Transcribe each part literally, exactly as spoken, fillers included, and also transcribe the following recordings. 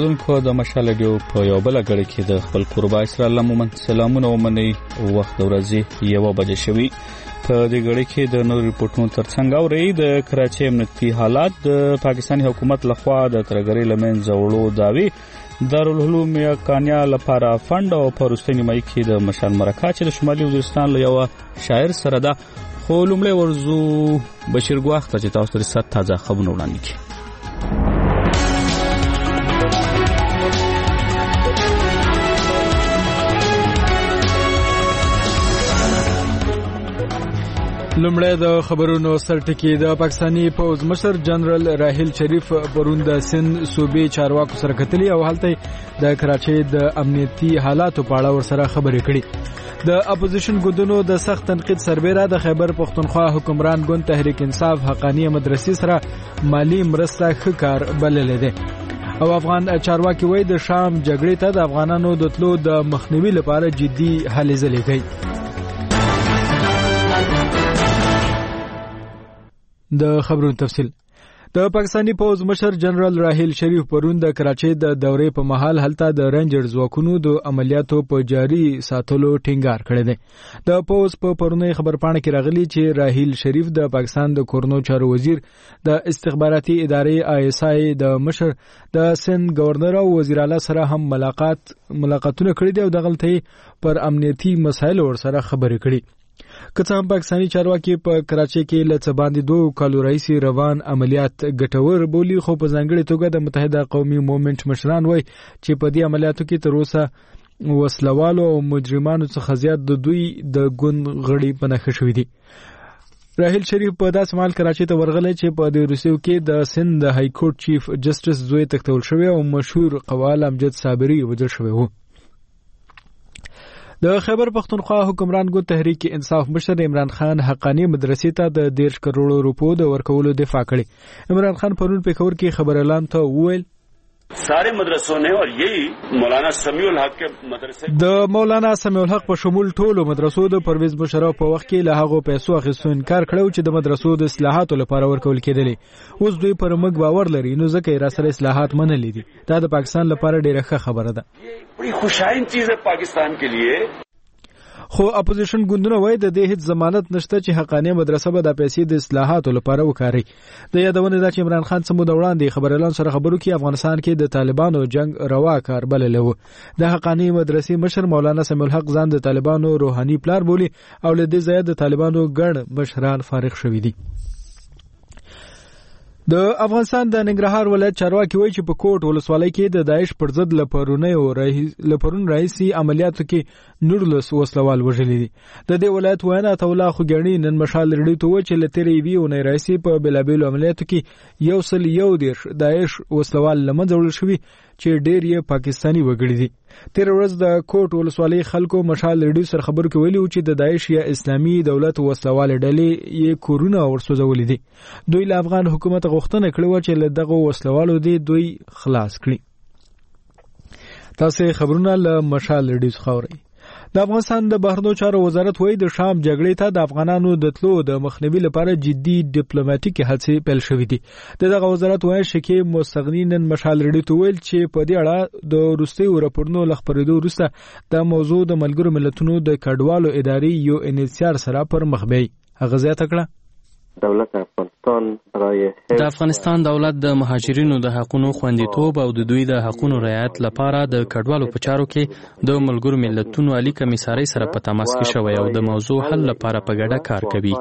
اوریدونکو د مشال رادیو په یو بل غړي کې د خپل قربا اسرائیل مومن سلامونه ومني وخت ورځي یو بجې شوي په دې غړي کې د نور ریپورتونو ترڅنګ اوري د کراچي امنیتي حالات د پاکستاني حکومت لخوا د ترګری لمن زوړو داوی دارالعلوم کانیا لپاره فند او پرستنی مې کې د مشال مرکه چې د شمالي وزیرستان له یو شاعر سره ده خو لومړی ورزو بشیر ګواخته چې تاسو ته ست تازه خبرونه وړاندې کړي. لمړی د خبرونو سرټکی د پاکستانی پوز مشر جنرال راحیل شریف پرون د سند صوبې چارواکو سره کتلی او هلته د کراچۍ د امنیتي حالاتو په اړه ورسره خبرې کړې. د اپوزیشن ګوندونو د سخت تنقید سربېره د خیبر پختونخوا حکمران ګوند تحریک انصاف حقانیه مدرسې سره مالی مرسته ښه کار بللی دی او افغان چارواکي وایي د شام جګړې ته د افغانانو د تلو د مخنیوي لپاره جدي هلې ځلې کوي. د خبرونو تفصیل د پاکستانی پوز مشر جنرال راحیل شریف پرون د کراچۍ د دورې په محل هلته د رینجر ځواکونو د عملیاتو په جاري ساتلو ټینګار کړی دی. د پوز په پرونی خبرپاڼه کې راغلی چې راحیل شریف د پاکستان د کورنو چارو وزیر د استخباراتي ادارې آی اس آی د مشر د سند گورنر او وزیر اعلی سره هم ملاقات ملاقاتونه کړي دي او د غلطۍ پر امنیتي مسایل ور سره خبرې کړي. که څه هم پاکستاني چارواکي په کراچۍ کې له څه باندې دوه کالو راهیسې روان عملیات ګټور بولي خو په ځانګړې توګه د متحده قومي مومنټ مشران وایي چې په دې عملیاتو کې تر اوسه وسلوالو او مجرمانو څخه زیات د دوی د ګوند غړي په نښه شوي دي. راحیل شریف په داسې مهال کراچۍ ته ورغلی چې په دې روسیو کې د سند د های کورټ چیف جسټس زوی تښتول شوی او مشهور قوال امجد صابري وژل شوی و. د خیبر پختونخوا حکمران ګوند تحریک انصاف مشر عمران خان حقانی مدرسې ته د ډیرش کروڑو روپو د ورکولو دفاع کړې. عمران خان پرون پېښور کې خبر اعلان ته وویل سارے مدرسوں نے اور یہی مولانا سمیع الحق کے مدرسے د مولانا سمیع الحق په شمول ټولو مدرسو د پرویز مشرف په وخت کې له هغه پیسو اخیستو انکار کړو چې د مدرسو د اصلاحاتو لپاره ورکول کېدلې. اوس دوی پر موږ باور لري نو ځکه یې را سره اصلاحات منلې دي. دا د پاکستان لپاره ډیره ښه خبره ده. بڑی خوشائن چیز ہے پاکستان کے لیے. خو اپوزیشن ګوندونه وایي د دې هیڅ ضمانت نشته چې حقانیه مدرسه به د پیسې د اصلاحاتو لپاره وکاري. د یادونه ده چې عمران خان څه موده وړاندې خبر اعلان سره خبرو کې افغانستان کې د طالبانو جنگ روا کار بللی و. د حقانیه مدرسې مشر مولانا سمیع الحق ځان د طالبانو روحاني پلار بولي او له دې ځایه د طالبانو ګڼ مشران فارغ شوي دي. د افغانستان د ننګرهار ولایت چارواکي وایي چې په کوټ ولسوالۍ کې د داعش پر ضد له پرون راهیسې عملیاتو کې نورلس وسلوال وژلي دي. د دې ولایت وینا عطا الله خوګیاڼي نن مشال رډیو ته وویل چې له تېرې یوې اونۍ راهیسې په بېلابېلو عملیاتو کې یو سل یو دېرش داعش وسلوال له منځه وړل شوي چې ډېر یې پاکستاني وګړي دي. تېره ورځ د کوټ ولسوالۍ خلکو مشال رډیو سره خبرو کې ویلي و چې د داعش یا اسلامي دولت وسلوالې ډلې یې کورونه ورسوځولي دي. دوی له افغان حکومت غوښتنه کړې وه چې له دغو وسلوالو دې دوی خلاص کړي. تاسې خبرونه له مشال رډیو څخه اورئ. د افغانستان د بهرنیو چارو وزارت وایي د شام جګړې ته د افغانانو د تلو د مخنیوي لپاره جدي ډیپلوماټیکي هڅې پیل شوې دي. د دغه وزارت وایي شکیب مستغني نن مشال رډیو ته ویل چې په دې اړه د وروستیو راپورونو له خپرېدو وروسته د موضوع د ملګرو ملتونو د کډوالو ادارې یو ان ایچ سی آر سره پر مخ بیاي. هغه زیاته کړه دولت افغانستان برای د افغانستان دولت د مهاجرینو د حقوقو خوندیتوب او د دوی د حقوقو رعایت لپاره د کډوالو په چارو کې د ملګرو ملتونو عالی کمیسارۍ سره په تماس کې شوی او د موضوع حل لپاره په ګډه کار کوي.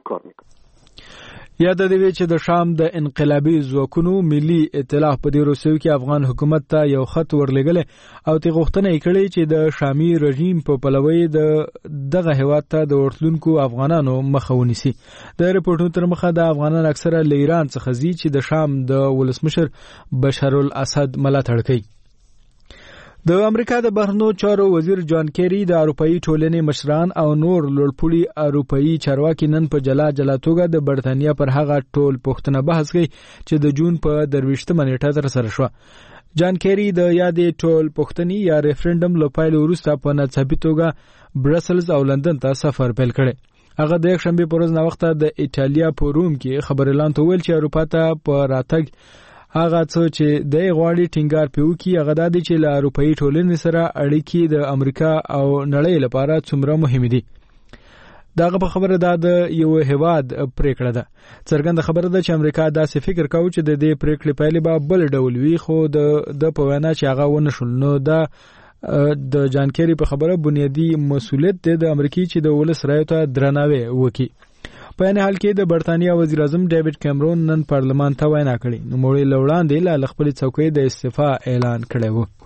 یاد دی چې د شام د انقلابي ځواکونو ملي ائتلاف په دې روسیو کې افغان حکومت ته یو خط ورلګل او تی غوښتنه یې کړې چې د شامي رژیم په پلوي د دغه هیواد ته د ورتلونکو افغانانو مخه ونیسي. د ریپورتونو تر مخه د افغانان اکثره له ایران څخه ځي چې د شام د ولسمشر بشار الاسد ملاتړ کوي. د امریکا د بهرنیو چارو وزیر جان کیری د اروپאי ټولنې مشران او نور لوړپوړي اروپאי چارواکي نن په جلا جلا توګه د برتانیا پر هغه ټول پوښتنه بحث کوي چې د جون په درویشتمه نیټه تر سره شوه. جان کیری د یادې ټول پوښتنې یا ریفرندم له پیل وروسته په ناڅاپي توګه برسلز او لندن ته سفر پیل کړی. هغه د یکشنبه پر ورځ نوښت د ایټالیا په روم کې خبر اعلان ته ویل چې اروپا ته په راتګ هغه څه چې د غواړي ټینګار پیو کی هغه د دې چې له اروپאי ټولنې سره اړیکې د امریکا او نړۍ لپاره څومره مهمه دي. داغه په خبره ده د یو هواد پریکړه ده. څرګنده خبره ده چې امریکا داسې فکر کاوه چې د دې پریکړې پایلې به بل ډول وي، خو د د په وینا چې هغه ونه شول. نو دا د جان کیری په خبره بنیادی مسولیت دی د امریکای چې د ولس رایو ته درناوی وکړي. په ان حال کې د برتانیا وزیر اعظم ډیوډ کیمرون نن پارلمان ته وینا کړې. نو موږ لوړاندې له خپل څوکۍ د استعفا اعلان کړی و.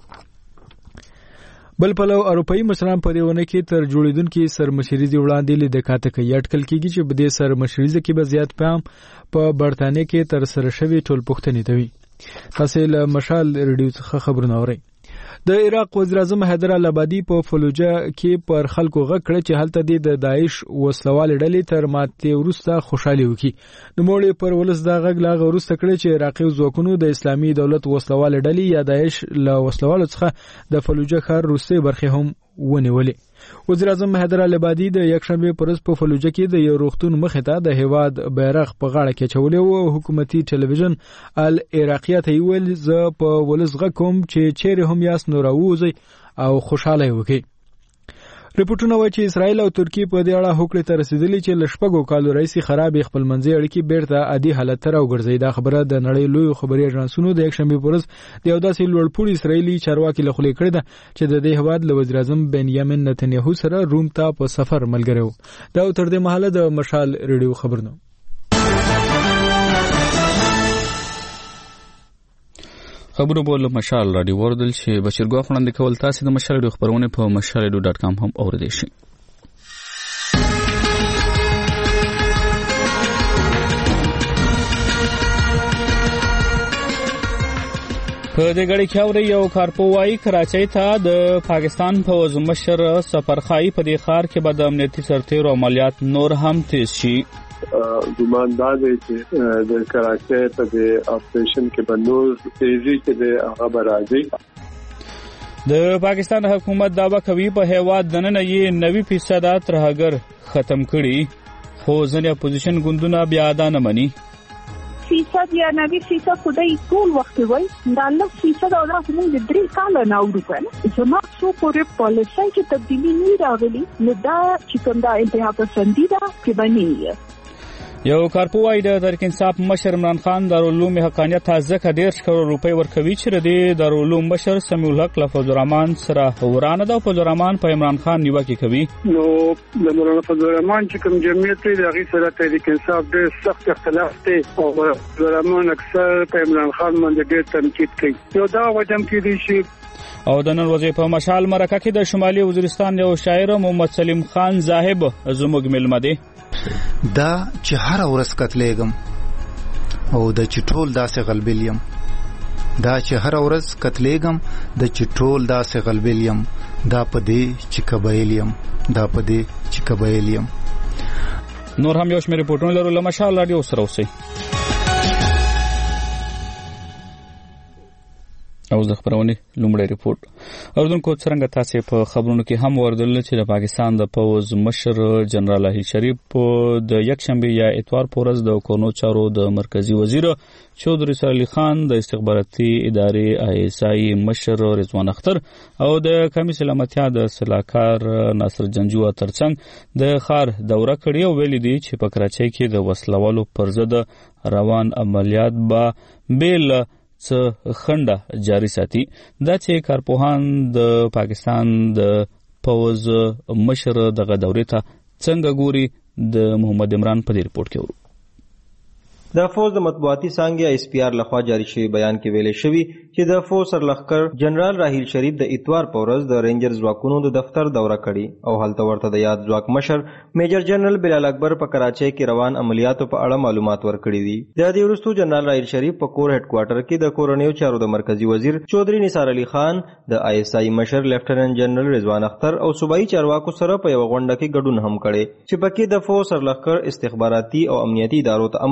بل پلو اروپאי مشران په دیونه کې تر جوړیدونکو سرمشریزي وړاندې لید کاته کوي. اټکل کیږي چې په دې سرمشریزه کې به زیات پام په برتانیا کې تر سره شوی ټول پښتنې توي. تاسو له مشال ریډیو څخه خبرونه اورئ. د عراق وزیر اعظم حیدر العبادي په فلوجه کې پر خلکو غږ کړ چې هلته د داعش وسلوال ډلې تر ماته ورسته خوشحالي وکړي. نو موږ پر ولس دا غږ لا ورسته کړ چې عراقي ځواکونو د اسلامي دولت وسلوال ډلې یا داعش له وسلوالو څخه د فلوجه ښار روسي برخه هم ونیولې. وزیر اعظم حیدر العبادي د یکشنبه پرز په فلوجه کې د یو روغتون مخې ته د هواد بیرغ په غاړه کې چولې او حکومتي ټلویزیون العراقیه ته ویل ز په ولس غږ کوم چې چیرې هم یاس نور اوځي او خوشاله وکړي. ریپورتونه وایي چې اسرائیل او ترکیه په دې اړه هوکړې ته رسیدلي چې لشپږو کالو راځي خراب خپل منځي اړیکې بیرته عادي حالت ته راوګرځي. دا خبره د نړۍ لوی خبري اژانسونو د یکشنبه پرز د یو داسې لوړپوړي اسرائیلي چارواکي له خولې کړی ده چې د دې هواد له وزیر اعظم بنیامین نتنیاهو سره روم ته په سفر ملګری و. دا تر دې مهاله د مشال ریډیو خبرونه. خبرو بوله مشال رادیو وردل چې بشیرګو خوندې کول تاسو د مشال رادیو خبرونه په مشال رادیو ډاټ کام هم اوریدئ شئ. په دې غړي کې اوري یو کارپوای کراچۍ ته د پاکستان فوج مشر سفرخای په دې خار کې به د امنیتي سرتیرو عملیات نور هم تیز شي. ګماندار دی چې د کراچۍ په دې اپریشن کې به نور تیزی کې د هغه راځي. د پاکستان حکومت دعوا کوي په هیواد دننه یې نوي فیصد ترهګر ختم کړي، خو ځینې اپوزیشن ګوندونه بیا دا نه مني. فیصد یا نوي فیصد خدای ټول وخت وای دا لږ فیصد او دا موږ د درې کال نه اورو کنه. زما څو پورې پالیسي کې تبدیلی نه راغلي نو دا چې کوم دا انتها پسندیده کې باندې یو کارپوای د تحریک انصاف مشر عمران خان دارالعلوم حقانیت ځکه ډیر کروڑ روپۍ ورکوي چې د دارالعلوم مشر سمیع الحق له فضل الرحمن سره ورانه ده. فضل الرحمن په عمران خان نیوکه کوي. نو د مولانا فضل الرحمن چې کوم جمعیت دی هغه سره تحریک انصاف ډیر سخت اختلاف دی او فضل الرحمن اکثر په عمران خان باندې ډیر تنقید کوي. یو دا وجم کې دی چې او د نن ورځې په مشال مرکه کې د شمالي وزیرستان یو شاعر محمد سلیم خان زاهب زموږ ملمه دی. دا چې هر ورځ کتلېګم او د چټول داسې غلبلیم دا چې هر ورځ کتلېګم د چټول داسې غلبلیم دا پدې چې کبایلیم دا پدې چې کبایلیم. نور هم یو شمېر ریپورتونه لرو له مشال رادیو سره اوسئ. او د خبرونه لومړی ریپورت اوردونکو څنګه تاسو په خبرونو کې هم وردل چې د پاکستان د پوز مشر جنرال راحیل شریف د یکشنبه یا اتوار پورز د کورنو چارو د مرکزی وزیر چودري سر علي خان د استخباراتي ادارې آی اس آی مشر رضوان اختر او د کمی سلامتیا د سلاکار ناصر جنجو ترڅنګ د خار دوره کړې او ویل دي چې په کراچۍ کې د وسلوالو پر ضد روان عملیات با بیل څه خنډه جاری ساتي. دا چې کارپوهان د پاکستان د پوز مشر دغه دورې ته څنګه ګوري د محمد عمران په ریپورت کې ورو. د فوج د مطبوعاتي څانګې اس پی آر لخوا جاری شوی بیان کې ویل شوی چې د فوج سرلښکر جنرال راحیل شریف د اتوار په ورځ د رینجر ځواکونو د دفتر دوره کړې او هلته ورته د یاد ځواک مشر میجر جنرال بلال اکبر په کراچۍ کې روان عملیاتو په اړه معلومات ورکړي دي. د دې وروسته جنرال راحیل شریف په کور هډ کوارټر کې د کورنیو چارو د مرکزی وزیر چودري نثار علي خان د آی اس آی مشر لیفټیننټ جنرال رضوان اختر او صوبایي چارواکو سره په یو غونډه کې ګډون هم کړي چې پکې د فوج سرلښکر استخباراتي او امنیتي ادارو ته امر کړي چې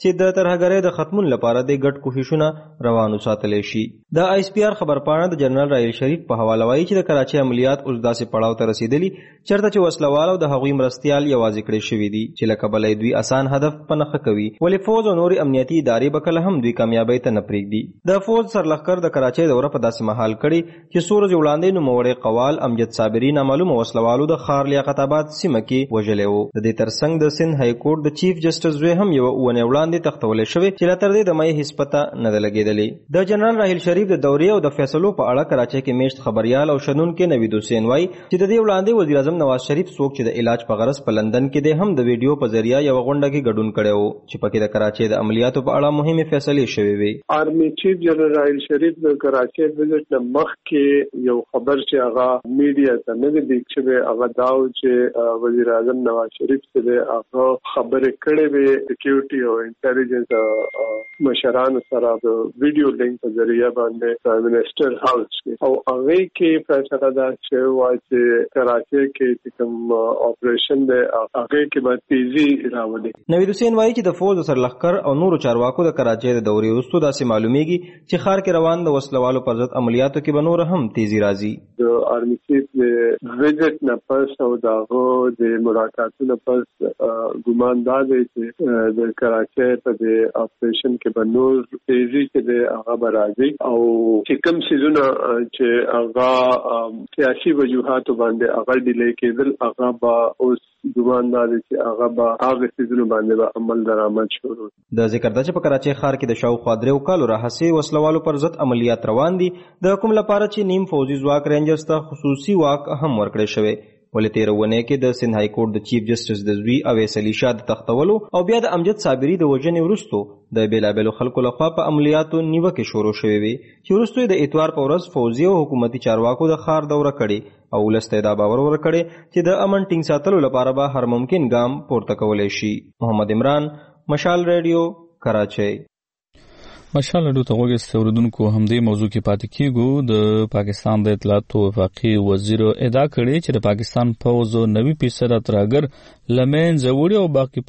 چې د ترهګرۍ د ختمون لپاره د ګډ کوښښونه روان وساتلی شي. د آی اس پی آر خبرپاڼه د جنرال راحیل شریف په حواله وایي چې د کراچۍ عملیات اوس داسې پړاو ته رسیدلي چېرته چې وسلوال او د هغوی مرستیال یوازې کړی شوي دي چې له کبله دوی اسان هدف په نښه کوي. ولې فوج او نورې امنیتي ادارې به کله هم دوی کامیابۍ ته نه پرېږدي. د فوج سرلښکر د کراچۍ دوره په داسې مهال کړې چې څو ورځې وړاندې نوموړی قوال امجد صابري نامعلومه وسلوالو د ښار لیاقت آباد سیمه کې وژلی و. د دې ترڅنګ د سند های کورټ د چیف جسټس زوی هم یوه اونۍ وړاندې تختولی شوی چې لا تر دې د مۍ هېڅ پته نه ده لګېدلې. د جنرال راحیل شریف د دورې او د فیصلو په اړه کراچۍ کې میشت خبریال او شنونکی نوید حسین وایي چې د دې وړاندې وزیر اعظم نواز شریف څوک چې د علاج په غرض په لندن کې دی هم د ویډیو په ذریعه یوه غونډه کې ګډون کړی و چې پکې د کراچۍ د عملیاتو په اړه مهمې فیصلې شوې وې. آرمي چیف جنرال راحیل شریف د کراچۍ وزټ نه مخکې یو خبر چې هغه میډیا ته نه دی لیک شوی هغه دا و چې وزیر اعظم نواز شریف سره هغه خبرې کړې وې سکیورټي او انټيليجنس مشرانو سره د ویډیو لینک په ذریعہ باندې پرایم منسٹر هاوس کې او هغه کې فیصله دا شوی و چې کراچۍ کې کوم اپریشن دی هغه کې به تیزی راوړي. نوید حسین وایي چې د فوج سرلښکر او نورو چارواکو د کراچۍ د دورې وروسته داسې معلومیږي چې ښار کې روان د وسلوالو پر ضد عملیاتو کې به نور هم تیزی راځي. د آرمي چیف د وزټ نه پس او دغه د ملاقاتونو پس ګمان دا دی چې د کراچۍ په د اپریشن کې به نور تیزی کې د هغه به راځي او چې کوم څیزونه چې هغه سیاسي وجوهاتو باندې هغه ډیلې کېدل هغه به اوس ګمان دا دی چې هغه به هغه څیزونو باندې به عمل درآمد شروع. د ذکر ده چې په کراچۍ ښار کې د شاوخوا درېو کالو راهیسې وسلوالو پر ضد عملیات روان دي د کوم لپاره چې نیم فوجي ځواک رینجرز ته خصوصي واک هم ورکړی شوی. ولې تېره اونۍ کې د سند های کورټ د چیف جسټس د زوی اویس علي شاه د تختولو او بیا د امجد صابري د وژنې وروسته د بېلابېلو خلکو لخوا په عملیاتو نیوکې شروع شوې وې چې وروسته یې د اتوار په ورځ فوجي او حکومتي چارواکو د ښار دوره کړې او ولس ته یې دا باور ورکړی چې د امن ټینګ ساتلو لپاره به هر ممکن ګام پورته کولی شي. محمد عمران، مشال ریډیو، کراچۍ. مشال ریډیو ته غوږ ایستی اورېدونکو، همدې موضوع کې پاتې کیږو. د پاکستان د اطلاعاتو وفاقي وزیر ادعا کړې چې د پاکستان پوځ نوي فیصده ترهګر له منځه وړي او باقي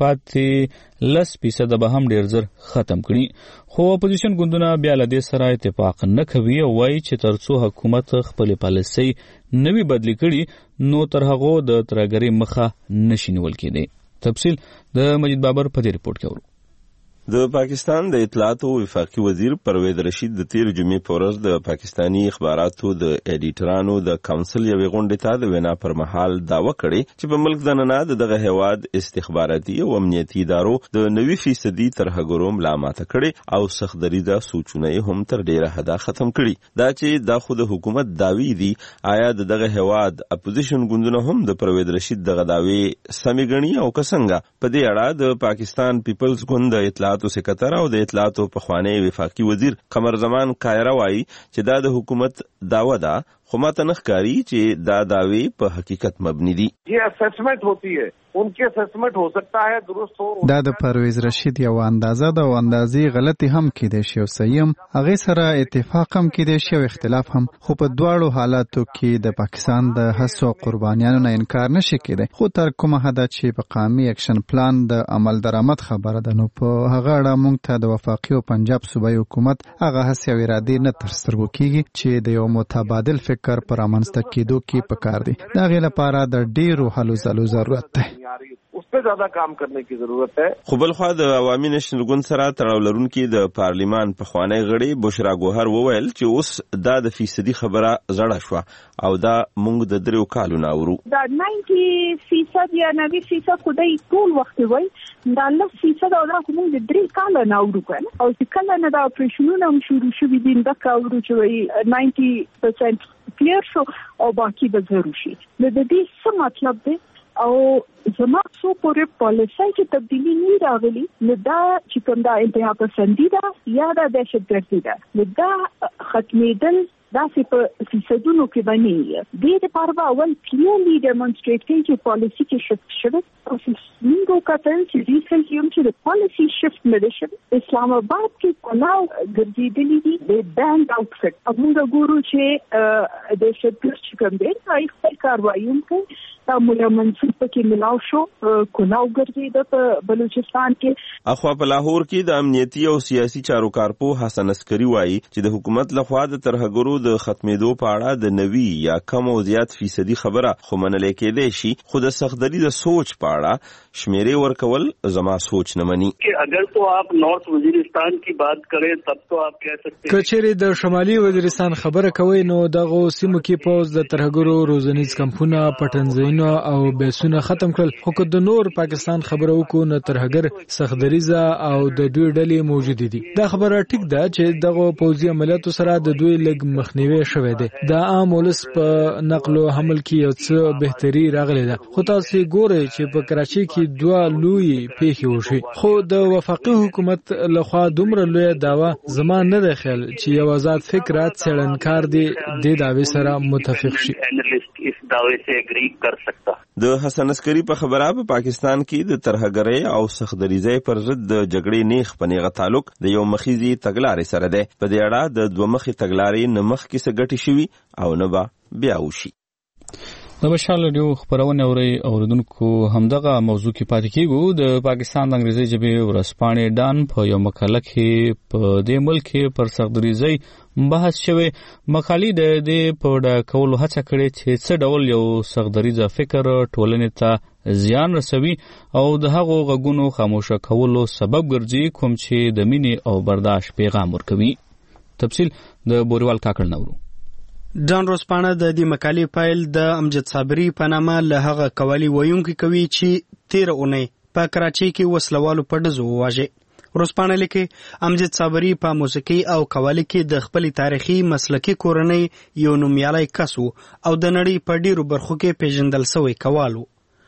پاتې لس فیصده به هم ډېر زر ختم کړي. خو اپوزیشن ګوندونه بیا له دې سره اتفاق نه کوي او وایي چې تر څو حکومت خپلې پالیسۍ نوي بدلې کړي نو تر هغو د ترهګرۍ مخه نشي نیول کېدی. تفصیل د مجید بابر په دې ریپورټ کې اورو. د پاکستان د اطلاعاتو وفاقي وزیر پرویز رشید د تیر جمعې په ورځ د پاکستانی اخباراتو د ایډیټرانو د کونسل یوې غونډې ته د وینا پر مهال دعوه کړې چې په ملک دننه د دغه هیواد استخباراتي او امنیتي ادارو د نوي فیصدي ترهګرو ملامت کړي او سخت دریده سوچونه هم تر ډیره حده ختم کړي. دا چې دا خو د حکومت داوی دي، آیا د دغه هیواد اپوزیشن ګوندونه هم د پرویز رشید دغه داوی سمې ګڼي او که څنګه؟ په دې اړه د پاکستان پیپلز ګوند د اطلاعاتو سکرټر او د اطلاعاتو پخوانی وفاقي وزیر قمر زمان کایرا وایي چې دا د حکومت داوا ده، خو ماته نه ښکاري چې دا دعوی په حقیقت مبني دي. یہ اسسمنٹ ہوتی ہے، ان کی اسسمنٹ ہو سکتا ہے درست ہو. دا د پرویز رشید یو اندازه ده او اندازې غلطي هم کېدای شي او صحیح هم، هغې سره اتفاق هم کېدای شي او اختلاف هم، خو په دواړو حالاتو کې د پاکستان د هڅو او قربانیانو نه انکار نشي کېدای. خو تر کومه حده چې په قامي اکشن پلان د عمل درآمد خبره ده، نو په هغه اړه موږ ته د وفاقي او پنجاب صوبایي حکومت هغه هڅې او ارادې نه تر سترګو کېږي چې د یو متبادل فکر پر رامنځته کېدو کې پکار دي. د هغې لپاره د ډېرو هلو ځلو ضرورت دی. اس پہ زیادہ کام کرنے کی ضرورت ہے. خو بل خوا د عوامي نېشنل ګوند سره تړاو لرونکي د پارلیمان پخوانی غړي بشرا ګوهر وویل چې اوس دا د فیصدي خبره زړه شوه او دا موږ د دریو کالو نه اورو. دا نوي فیصد یا نوي فیصد خدای ټول وخت وای، دا لس فیصد او دا موږ د درې کالو نه اورو کنه. او چې کله نه دا اپریشنونه هم شروع شوي دي دا اورو چې وای نوي پرسنټ کلیر شو او باقي به ضرور شي. د دې څه مطلب دی؟ او زما څو پورې پالیسۍ کې تبدیلی نه راغلي، نو دا چې کوم دا انتها پسندي ده یا دا دهشتګردي ده، نو دا ختمېدل دا چې په فیصدونو کې باندې دې لپاره به اول کلیرلی ډیمونستریټ کوي چې پالیسی کې شفت شوه او موږ کتل چې ریسنټلی هم چې د پالیسی شفت نه شوه اسلام آباد کې کلاو ګرځېدلې دي د بانک آوټفټ موږ ګورو چې د شپږ چې کوم دی هغه خپل کاروایي کوي دا مولا منصور پکې ملاو شو کلاو ګرځېده په بلوچستان کې اخوا په لاهور کې د امنیتي او سیاسي چارو کارپو حسن عسکری وایي چې د حکومت لخوا د ترهګرو د ختمېدو په اړه د نوي یا کم او زیات فیصدي خبره خو منل کېدای شي خو د سختدري د سوچ په اړه شمیرې ورکول زما سوچ نه مني कि अगर तो आप नॉर्थ वजीरिस्तान की बात करें तब तो आप कह सकते हैं کچېری د شمالي وزیرستان خبره کوي نو دغه سیمو کې پوز د ترهګرو روزنیز کمپونه پټنځین او بیسونه ختم کړل خو که د نور پاکستان خبره وکړو نو ترهګر سختدریزه او د دوی ډلې موجود دي دا خبره ټیک ده چې دغه پوځي عملیاتو سره د دوی لګ مخنیوي شوه دي دا عام ولس په نقل او حمل کې یو څه بهتري راغلی ده خو تاسو ګورئ چې په کراچي کې دوه لوی پیښې وشي خو د وفاقي حکومت لخوا دومره لوی داوا زما نه ده خیال چې یو آزاد فکرات څېړنکار دی د داوی سره متفق شي इस दावे से एग्री कर सकता د حسن عسکری په خبره په پاکستان کې د ترهګرۍ او سختدریزۍ پر ضد د جګړې نیخ پنیغه تعلق د یو مخیزي تګلارې سره ده په دې اړه د دوه مخي تګلارې نه مخ کې څه ګټې شوي او نه به بیا وشي د بشال ډیو خبرونه اوري اوردونکو همدغه موضوع کې پاتې کیږو د پاکستان د انګریزي ژبې ورسپانې ډان په یو مقاله کې په دې ملک پر سختدریزۍ بحث شوی مقالې د دې په ډا کولو هڅه کړې چې څه ډول یو سختدریزه فکر ټولنې ته زیان رسوي او د هغو غږونو خاموشه کولو سبب ګرځي کوم چې د مینې او برداشت پیغام ورکوي تفصیل د بوریوال کاکړ نورو ډان روسپانه د دې مقالې فایل د امجد صابری په نامه له هغه قوالی ویونکي کوي چې تیر اونۍ په کراچۍ کې وسلوالو په ډزو وواژه روسپانه لیکي امجد صابری په موسیقي او قوالی کې د خپل تاریخي مسلکي کورنۍ یو نومیالی کس و او د نړۍ په ډیرو برخو کې پیژندل شوی قوالو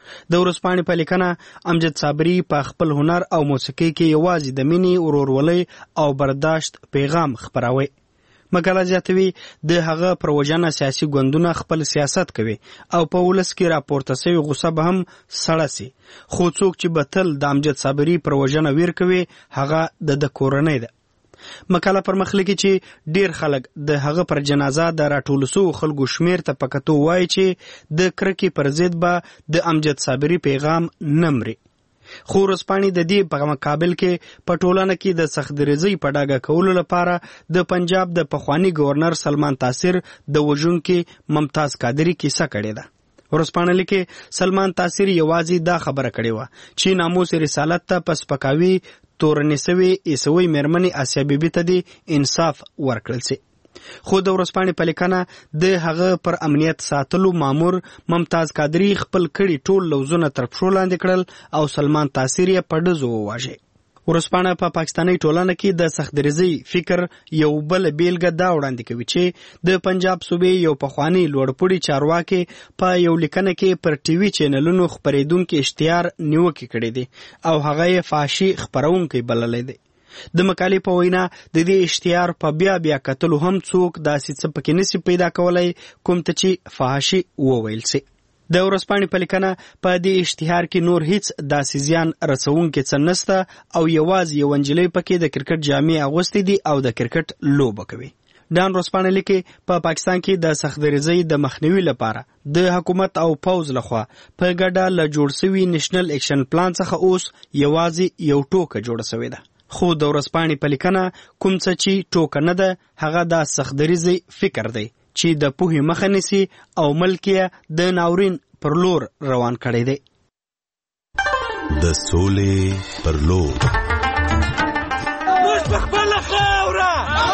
د ورسپانې په لیکنه امجد صابری په خپل هنر او موسیقي کې یوازې د مینې ورورولۍ او برداشت پیغام خپراوي مقاله زیاتوي د هغه پر وجنه سیاسي ګوندونه خپل سیاست کوي او په ولس کې راپورته شوی غوسه به هم سړه سي خو څوک چې بتل د امجد صابری پر وجنه ویر کوي هغه د د کورنۍ ده مقاله پر مخ لګي چې ډیر خلک د هغه پر جنازه د راټولسو خلکو شمیر ته پکتو وای چې د کرکی پر ضد به د امجد صابری پیغام نمري خو رسپانی د دې په مقابل کې په ټولنه کې د سختدریزۍ په ډاګه کولو لپاره د پنجاب د پخوانی گورنر سلمان تاثیر د وژونکي ممتاز قادری کیسه کړې ده ورسپانه لیکي سلمان تاثیر یوازې دا خبره کړې و چې ناموس رسالت ته پس پکاوي تورنسوي ایسوي مېرمنې آسیا بیبي ته دی انصاف ورکړل سي خو د ورسپانې په لیکنه د هغه پر امنیت ساتلو مامور ممتاز قادری خپل کړي ټول لوزونه تر پښو لاندې کړل او سلمان تاثیر یې په ډزو وواژه ورسپانه په پاکستاني ټولنه کې د سختدریزۍ فکر یو بل بیلګه دا وړاندې کوي چې د پنجاب صوبې یو پخوانی لوړپوړي چارواکي په یو لیکنه کې پر ټي وي چینلونو خبرېدونکو اشتهار نیوکه کړې دي او هغه یې فحاشي خبرونکي بللې دي د مقالې په وینا د دې اشتهار په بیا بیا کتلو هم څوک داسې څه پکې نشي پیدا کولای کوم ته چې فحاشي وویل سي د ورسپانې په لیکنه په دې اشتهار کې نور هیڅ داسې زیان رسونکي څه نشته او یوازې یو نجلۍ پکې د کرکټ جامې اغوستې دي او د کرکټ لوبه کوي ډان روسپانه لیکي په پاکستان کې د سختدریزۍ د مخنیوي لپاره د حکومت او پوز لخوا په ګډه له جوړ شوي نېشنل اکشن پلان څخه اوس یوازې یو ټوکه جوړه شوې ده خو د ورسپانې په لیکنه کوم څه چې ټوکه نه ده هغه د سختدریزۍ فکر دی چې د پوهې مخه نیسي او ملک یې د ناورین پر لور روان کړی دی د سولې پر لور موږ په خپله خاوره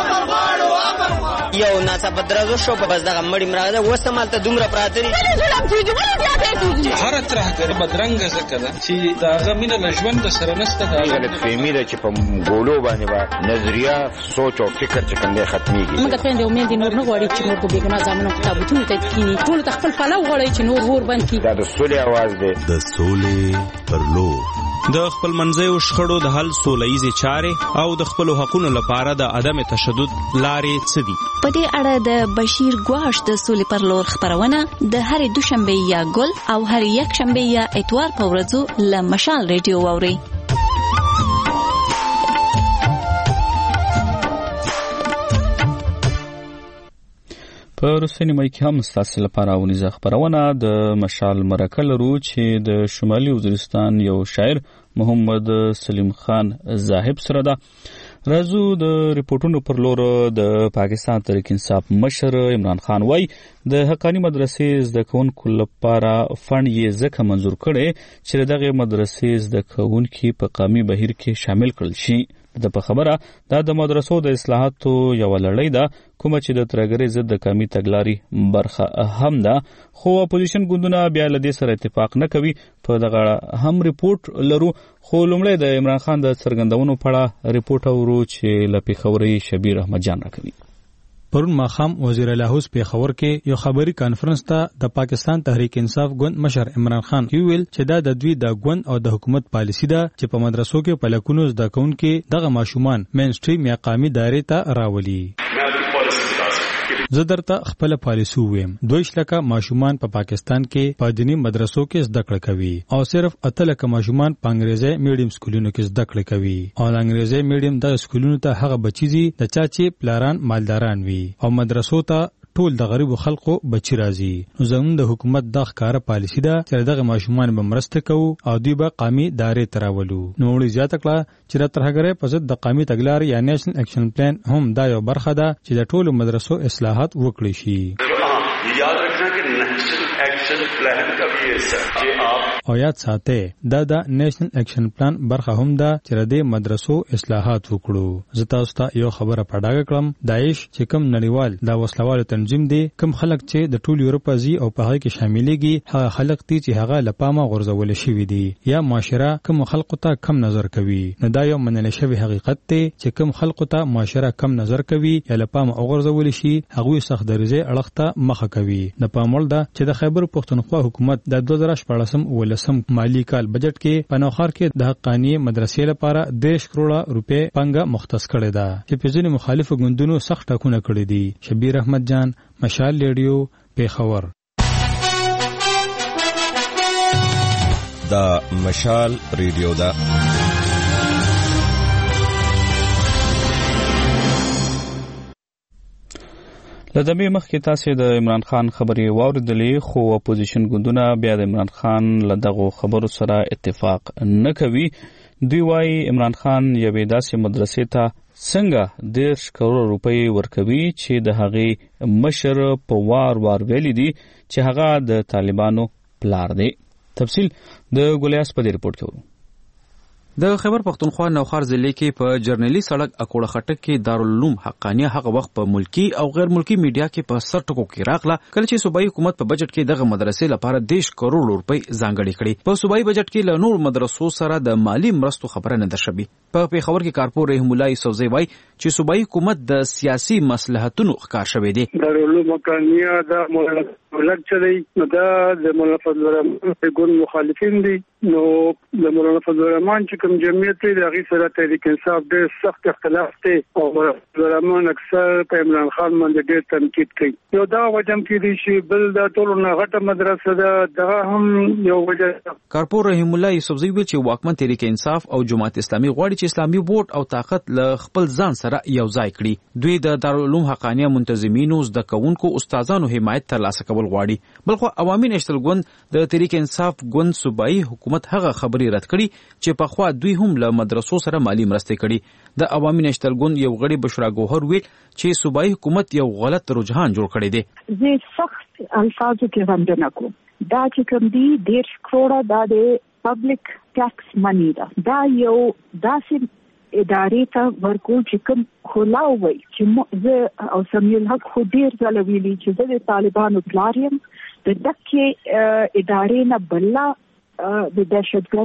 یو ناڅاپه درزو شو په بس دغه مړی مراده اوس همالته دومره پراته دي هره ترهګري بدرنګه ځکه ده چې د هغه مینه له ژونده سره نشته ده غلطفهمي ده چې په ګولو باندې به نظریه سوچ او فکر چې کوم دی ختمیږي موږ خویندې امید نور نه غواړي چې موږ په بېګناه زامنو تابوتونو ته کښېني ټولو ته خپل پلو غواړي چې نور اور بند کړي دا د سولې اواز دی د سولې پر لور د خپل منځیو شخړو د حل سوله ییزې چارې او د خپلو حقونو لپاره د عدم تشدد لارې څه دي؟ په دې اړه د بشیر ګواش د سولې پر لور خبرونه د هرې دوشنبه یا ګل او هرې یکشنبه یا اتوار په ورځو له مشال ریډیو واورئ. په روسي نیمه کې هم ستاسو لپاره ونیزه خبرونه د مشال مرکه لرو چې د شمالي وزیرستان یو شاعر محمد سلیم خان زاهب سره ده. راځو د ریپورتونو پر لور. د پاکستان تحریک انصاف مشر عمران خان وای د حقانی مدرسې زده کوونکو لپاره فند یې ځکه منظور کړي چې دغه مدرسې زده کوونکي په قومي بهیر کې شامل کړل شي. د په خبره دا د مدرسو د اصلاحاتو یو لړۍ ده کومه چې د ترګری ضد د قومي تګلارې برخه هم ده، خو اپوزیشن ګوندونه بیا له دې سره اتفاق نه کوي. په دغه هم ریپورت لرو، خو لومړی د عمران خان د څرګندونو په اړه ریپورت اورو چې له پیښوري شبیر احمد جان راکوي. پرون ماخام وزیر الاحوز پیښور کې یو خبري کانفرنس ته د پاکستان تحریک انصاف ګوند مشر عمران خان ویل چې دا د دوی د ګوند او د حکومت پالیسی ده چې په مدرسو کې په لکونو زده کوونکي دغه ماشومان مین سټریم یا قومي دایره ته راولي. زه درته خپل پالیسي ویم. دویش لکه ماشومان په پا پاکستان کې په دینی مدرسو کې زده کړه کوي او صرف اته لکه ماشومان په انګریزي میډیم سکولونو کې زده کړه کوي او انګریزي میډیم د سکولونو ته هغه بچی دي د چا چې پلاران مالداران وي او مدرسو ته ټول د غریبو خلکو بچی راځي. نو زموږ د حکومت د ښکارا پالیسی ده چې دغه ماشومان به مرسته کوو او دوی به قومي دایره تراولو. نو وړي زیاته کړه چې د ترهګرۍ په ضد د قومي تګلارې یا نېشنل اکشن پلان هم دا یو برخه ده چې د ټولو مدرسو اصلاحات وکړي شي. یاد رکھنا کہ نیشنل ایکشن پلان کا بھی حصہ ہے آپ او یاد ساتئ دا د نیشنل ایکشن پلان برخه هم ده چې د مدرسو اصلاحات وکړو. زه تاسو ته یو خبره پډاګه کړم. داعش چې کوم نړیوال دا وسلوال تنظیم دی، کوم خلک چې د ټول یورپ ازي او په هغه کې شاملېږي، هغه خلک دي چې هغه لپامه غورځول شوی دي یا معاشره کوم خلکو ته کم نظر کوي. نو دا یو منل شوی حقیقت دی چې کوم خلکو ته معاشره کم نظر کوي یا لپامه غورځول شي، هغه سخت درجه اړخته مخه کوي. د پامول دا چې د خیبر پښتونخوا حکومت د دوه زره شپږم ولسم مالی کال بجټ کې په نوخار کې د حقانی مدرسې لپاره دیش کروڑه روپے پنګه مختص کړی ده چې په ځینې مخالفو ګوندونو سخت ټاکونه کړی دي. شبیر احمد جان، مشال ریډیو، پیښور. دا مشال ریډیو ده. لدمې مخکې تاسو د عمران خان خبرې واوریدلې، خو اپوزیشن ګوندونه بیا د عمران خان له دغه خبرو سره اتفاق نه کوي. دوی وايي عمران خان یوې داسې مدرسې ته څنګه دیرش کروڑ روپۍ ورکوي چې د هغې مشر په وار وار ویلي دي چې هغه د طالبانو پلار دی. تفصیل د ګولیاس په دې ریپورت کې ورو. د خیبر پښتونخوا نوخار ضلع کې په جرنلي سړک اکوړه خټک کې دارالعلوم حقانیه هغه وخت په ملکی او غیر ملکی میډیا کې په سر ټکو کې راغله کله چې صوبایي حکومت په بجټ کې دغه مدرسې لپاره دیش کروڑ روپۍ ځانګړي کړي. په صوبایي بجټ کې له نور مدرسو سره د مالی مرستو خبره نه ده شوې. په پیښور کې کارپور رحیم الله یوسفزی وایي چې صوبایي حکومت د سیاسي مصلحتونو ښکار شوی دی. دارالعلوم حقانیه د مولانا چلی نو دا د مولانا فضل الرحمن په ګوند مخالفین دي. نو د مولانا فضل الرحمن چې کوم جمعیت دی هغه سره تحریک انصاف ډېر سخت اختلاف دی او فضل الرحمن اکثر په عمران خان باندې ډېر تنقید کوي. یو دا وجم کې دي چې بل د ټولو نه غټه مدرسه ده، دغه هم یو وجه. کارپور رحیم الله یوسفزی ویل چې واکمن تحریک انصاف او جماعت اسلامي غواړي چې اسلامي بورډ او طاقت له خپل ځان سره یو ځای کړي. دوی د دارالعلوم حقانیه منتظمینو زده کوونکو استادانو حمایت ترلاسه کول غواړي. بلخو عوامي نشتل ګوند د تحریک انصاف ګوند صوبایي حکومت هغه خبرې رد کړي چې په خوا دوی هم له مدرسو سره مالی مرستې کړي. د عوامي نشتل ګوند یو غړي بشرا ګوهر ویل چې صوبایي حکومت یو غلط رجحان جوړ کړی دی. زه سخت الفاظو کې غندنه کوم. دا چې کوم دی ډېر کروڑه دا د پبلک ټیکس منی ده. دا یو داسې ادارې ته ورکول چې کوم خلاو وي چې زه او سمیع الحق خو ډېر ځله ویلي چې زه د طالبانو پلار یم. د دغې ادارې نه بله د دهشتګردو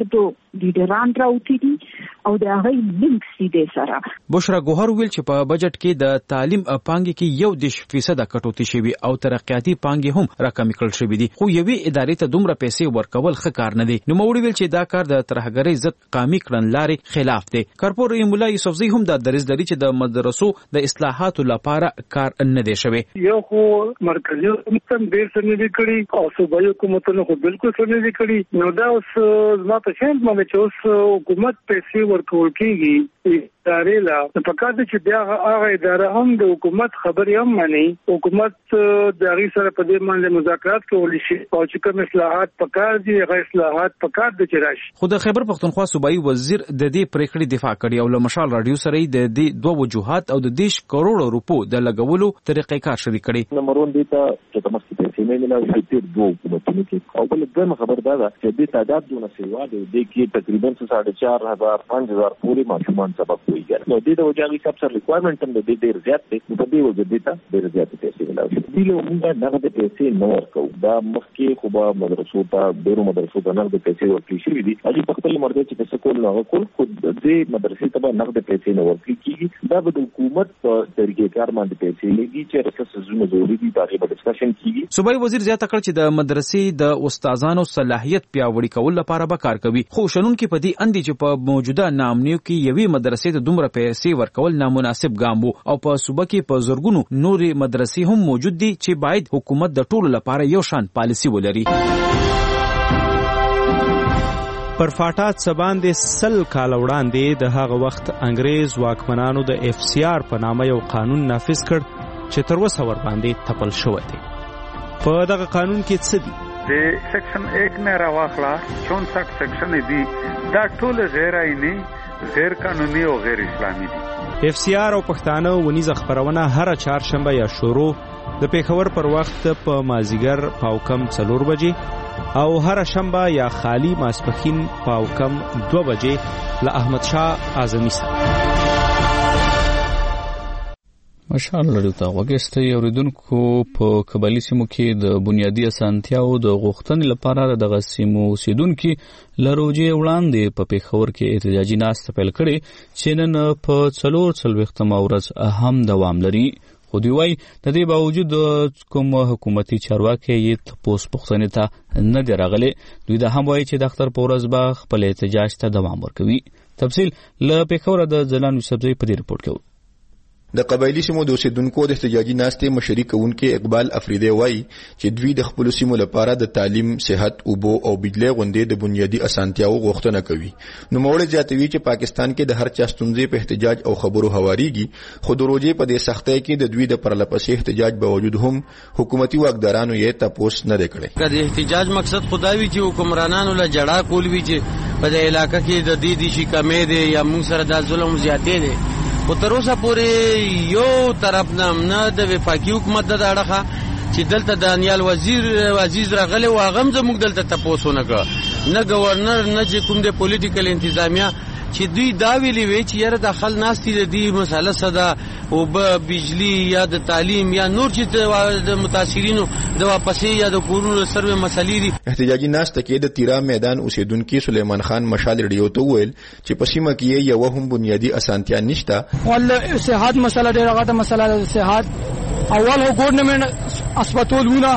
لیډران راوتی دي او د هغه لینک سیده سره. بشرا ګوهر ویل چې په بجټ کې د تعلیم پانګې کې یو دیش فیصد کټوتی شوی او ترقیاتي پانګې هم راکمې کړل شوې دي، خو یوې ادارې ته دومره پیسې ورکول ښه کار نه دی. نو موړي ویل چې دا کار د ترهګرۍ ضد قامي کړنلارې خلاف دی. کارپور مولا یوسفزی هم د دریځ لري چې د مدرسو د اصلاحاتو لپاره کار نه دی شوی. یو خو مرکزي حکومت هم ډېر څه نه دي کړي او صوبایي حکومتونو خو بالکل څه نه دي کړي. نو دا اوس زما په شان باندې چې اوس حکومت پیسې ورکول کېږي ادارې لا په کار دي چې بیا هغه اداره هم د حکومت خبرې هم مانی، حکومت د هغې سره په دې باندې مذاکرات کولی شي او چې کوم اصلاحات په کار دي هغه اصلاحات په کار دي چې راشي. خو د خیبر پښتونخوا صوبایي وزیر د دې پریکړې دفاع کړې او له مشال رادیو سره د دې دوه وجوهات او د دیش کروڑو روپو د لګولو طریقې کار شریک کړي. نمبر ون دیتا چې تاسو ته پیسې نه ملایي چې دوه حکومتونو کې او بل دغه خبر دا ده چې د تعداد دونه سیوا د دې کې تقریبا ساڑھے چار ہزار پانچ ہزار پورې ماشومان سبق کوي. نو د دې وجهي سب سره ریکوایرمنت هم د دې ډیر زیات دی، په دې وجه دیتا ډیر زیات پیسې ملایي. دې له موږ دغه د پیسې نو ورکو دا مخکې خو به مدرسو ته ډیرو مدرسو ته نغد پیسې ورکړي شوې دي. اجي په خپل مرده چې څه کول نه کول خو دې مدرسې ته نغد پیسې نه ورکړي کیږي. دا به د حکومت په طریقې کار باندې پیسې لګي چې رسس زونه ضروري دي دا به ډسکشن کیږي. صوبایي وزیر زیاته کړ چې د مدرسې د استادانو صلاحیت پیاوړي کول لپاره به کار کوي، خو شنونکو په دې اندي چې په موجوده نامنیو کې یوې مدرسې ته دومره پیسې ورکول نامناسب ګام وو او په صوبه کې په زرګونو نورې مدرسې هم موجود دي چې باید حکومت د ټولو لپاره یو شان پالیسي ولري. پر فاټات سباندې سل کال وړاندې د هغه وخت انګریز واکمنانو د اف سی آر په نامه یو قانون نافذ کړ چې تر اوسه ور باندې تپل شوی دی. په دغه قانون کې څه دي؟ د سیکشن ایک نه راواخلا چونسٹھ سیکشن دي دا ټول غیر آئینی، غیر قانوني او غیر اسلامي دي. اف سی آر او پښتانه ونیزه خبرونه هر چهارشنبه یا شروع د پیښور پر وخت په مازیګر پاو کم څلور بجې او هر شنبه یا خالی ماسپخین پاو کم دو بجې له احمد شاه اعظمي سره. ماشاءالله لري تا وګستې اوریدونکو په قبایلی سیمو کې د بنیادی اسانتیاو د غوښتنې لپاره دغه سیمو اوسیدونکو لروجې وړاندې په پیښور کې احتجاجي ناست پیل کړي چې نن په څلور څلوېښتمه ورځ هم دوام لري. خو دوی وايي د دې باوجود کوم حکومتي چارواکي یې تپوس پوښتنې ته نه دی راغلي. دوی دا هم وايي چې د اختر په ورځ به خپل احتجاج ته دوام ورکوي. تفصیل له پیښور د ځلان یوسفزی په دې رپورټ کې. د قبایلی سیمو د اوسیدونکو د احتجاجي ناستې مشري کوونکي اقبال افریدی وایي چې دوی د خپل سیمو لپاره د تعلیم، صحت، اوبو او بجلی غونډې د بنیادی اسانتیاو غوښتنه کوي. نو موړ زیاتوي چې پاکستان کې د هر چا ستونزې په احتجاج او خبرو هواريږي، خو د روزې په دې سختۍ کې د دوی د پرلپسې احتجاج باوجود هم حکومتي واکدارانو یې تپوس نه کړي. د احتجاج مقصد خدای وی چې حکمرانانو له جړه کول وی چې په دې علاقې کې د دې دي شي کمې دي یا موږ سره د ظلم زیاتې دي. خو تر اوسه پورې یو طرف نه د وفاقي حکومت د اړخه چې دلته دانیال وزیر عزیز راغلی و هغه هم زموږ دلته تپوس ونه کړ، نه گورنر نه چې کوم د پولیټیکل انتظامیه چې دوی دا ویلي وي چې یاره داخل ناستي د دې مسله صدا او به بجلی یا د تعلیم یا نور چې د متاثرینو د واپسې یا د کورونو سروې مسلې دي. احتجاجي ناسته کې د تیرا میدان اوسیدونکو سلیمان خان مشال ریډیو ته ویل چې په سیمه کې یو هم بنیادی اسانتیا نشته. ول صحت مسله ډیره غټه مسله ده. صحت اول هو ګورنمنت اسپیټالونه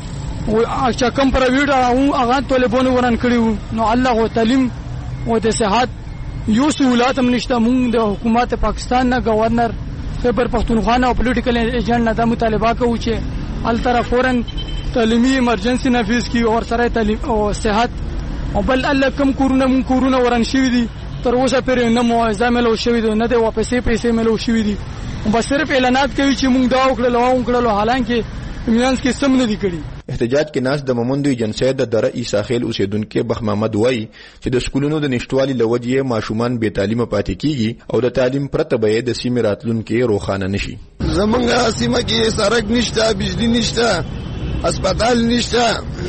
او چې کوم پرایویټ او هغه طالبانو ورن کړیو نو الله تعلیم او د صحت یو سہولت هم نشته. مونږ د حکومت پاکستان نه گورنر خیبر پختونخوا او پولیټیکل ایجنټ نه د مطالبه کوو چې التر فورن تعلیمي ایمرجنسي نافذ کی او سره تعلیم او صحت او بل الله کم کورونه مونږ کورونه ورن شوی دي تر اوسه پرې نه معاوضه ملو شوی دي نه د واپسې پیسې ملو شوی دي. بس صرف اعلانات کوي چې مونږ دا وکړل او وکړل، حالانکه مینانس کې سم نه دي کړی. احتجاج کې ناس د مومندوی جنسې د دره عیساخیل اوسیدونکو بخ محمد وای چې د سکولونو د نشټوالي لوجې ماشومان بې تعلیمه پاتې کیږي او د تعلیم پرته به د سیمې راتلونکو روخانه نشي. زمونږ سیمه کې سړک نشته، بجلی نشته، هسپتال نشته،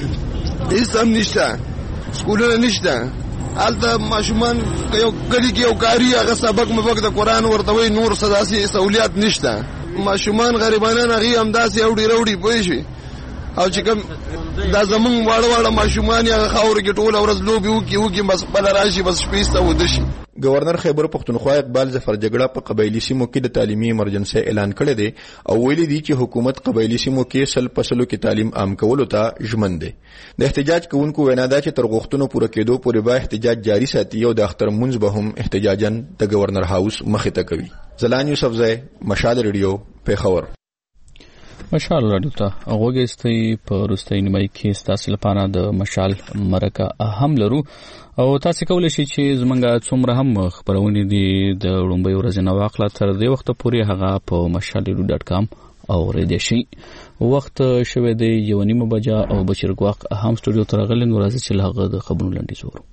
هیڅ هم نشته، سکولونه نشته. الته ماشومان یو کلی کې یو کاری هغه سبق مبق د قران ورته وای، نور صداسي سہولیت نشته. ماشومان غریبانان هغه همداسې اوډي وروړي پوي شي او چې کوم دا زمونږ واړه واړه ماشومان یا خاور کې ټول ورځ لوبي وکي وکي بس بل راشي بس شپېسته ودشي. گورنر خیبر پختونخوا اقبال ظفر جګړه په قبایلی سیمو کې د تعلیمي ایمرجنسي اعلان کړی دی او ویلي دی چې حکومت قبایلی سیمو کې سل فصلو کې تعلیم عام کولو ته ژمن دی. د احتجاج کوونکو وینا ده چې تر غوښتنو پوره کېدو پورې به احتجاج جاری ساتي او د اختر منځ به هم احتجاجاً د گورنر هاوس مخې ته کوي. زلان یوسفزی، مشال ریډیو، پیښور. مشال رادیو ته غوږی په وروستۍ نیمایي کې ستاسو لپاره د مشال مرکه هم لرو او تاسو کولی شئ چې زمونږ څومره هم خبرونه دي د لومړۍ ورځې نه واخله تر دې وخته پورې هغه په مشال ریډیو ډاټ کام اورېدای شئ. وخت شوی دی یو نیمه بجه او بشیر ګواق هم سټوډیو ته راغلی، نو راځئ چې له هغه د خبرونو لنډیز وورو.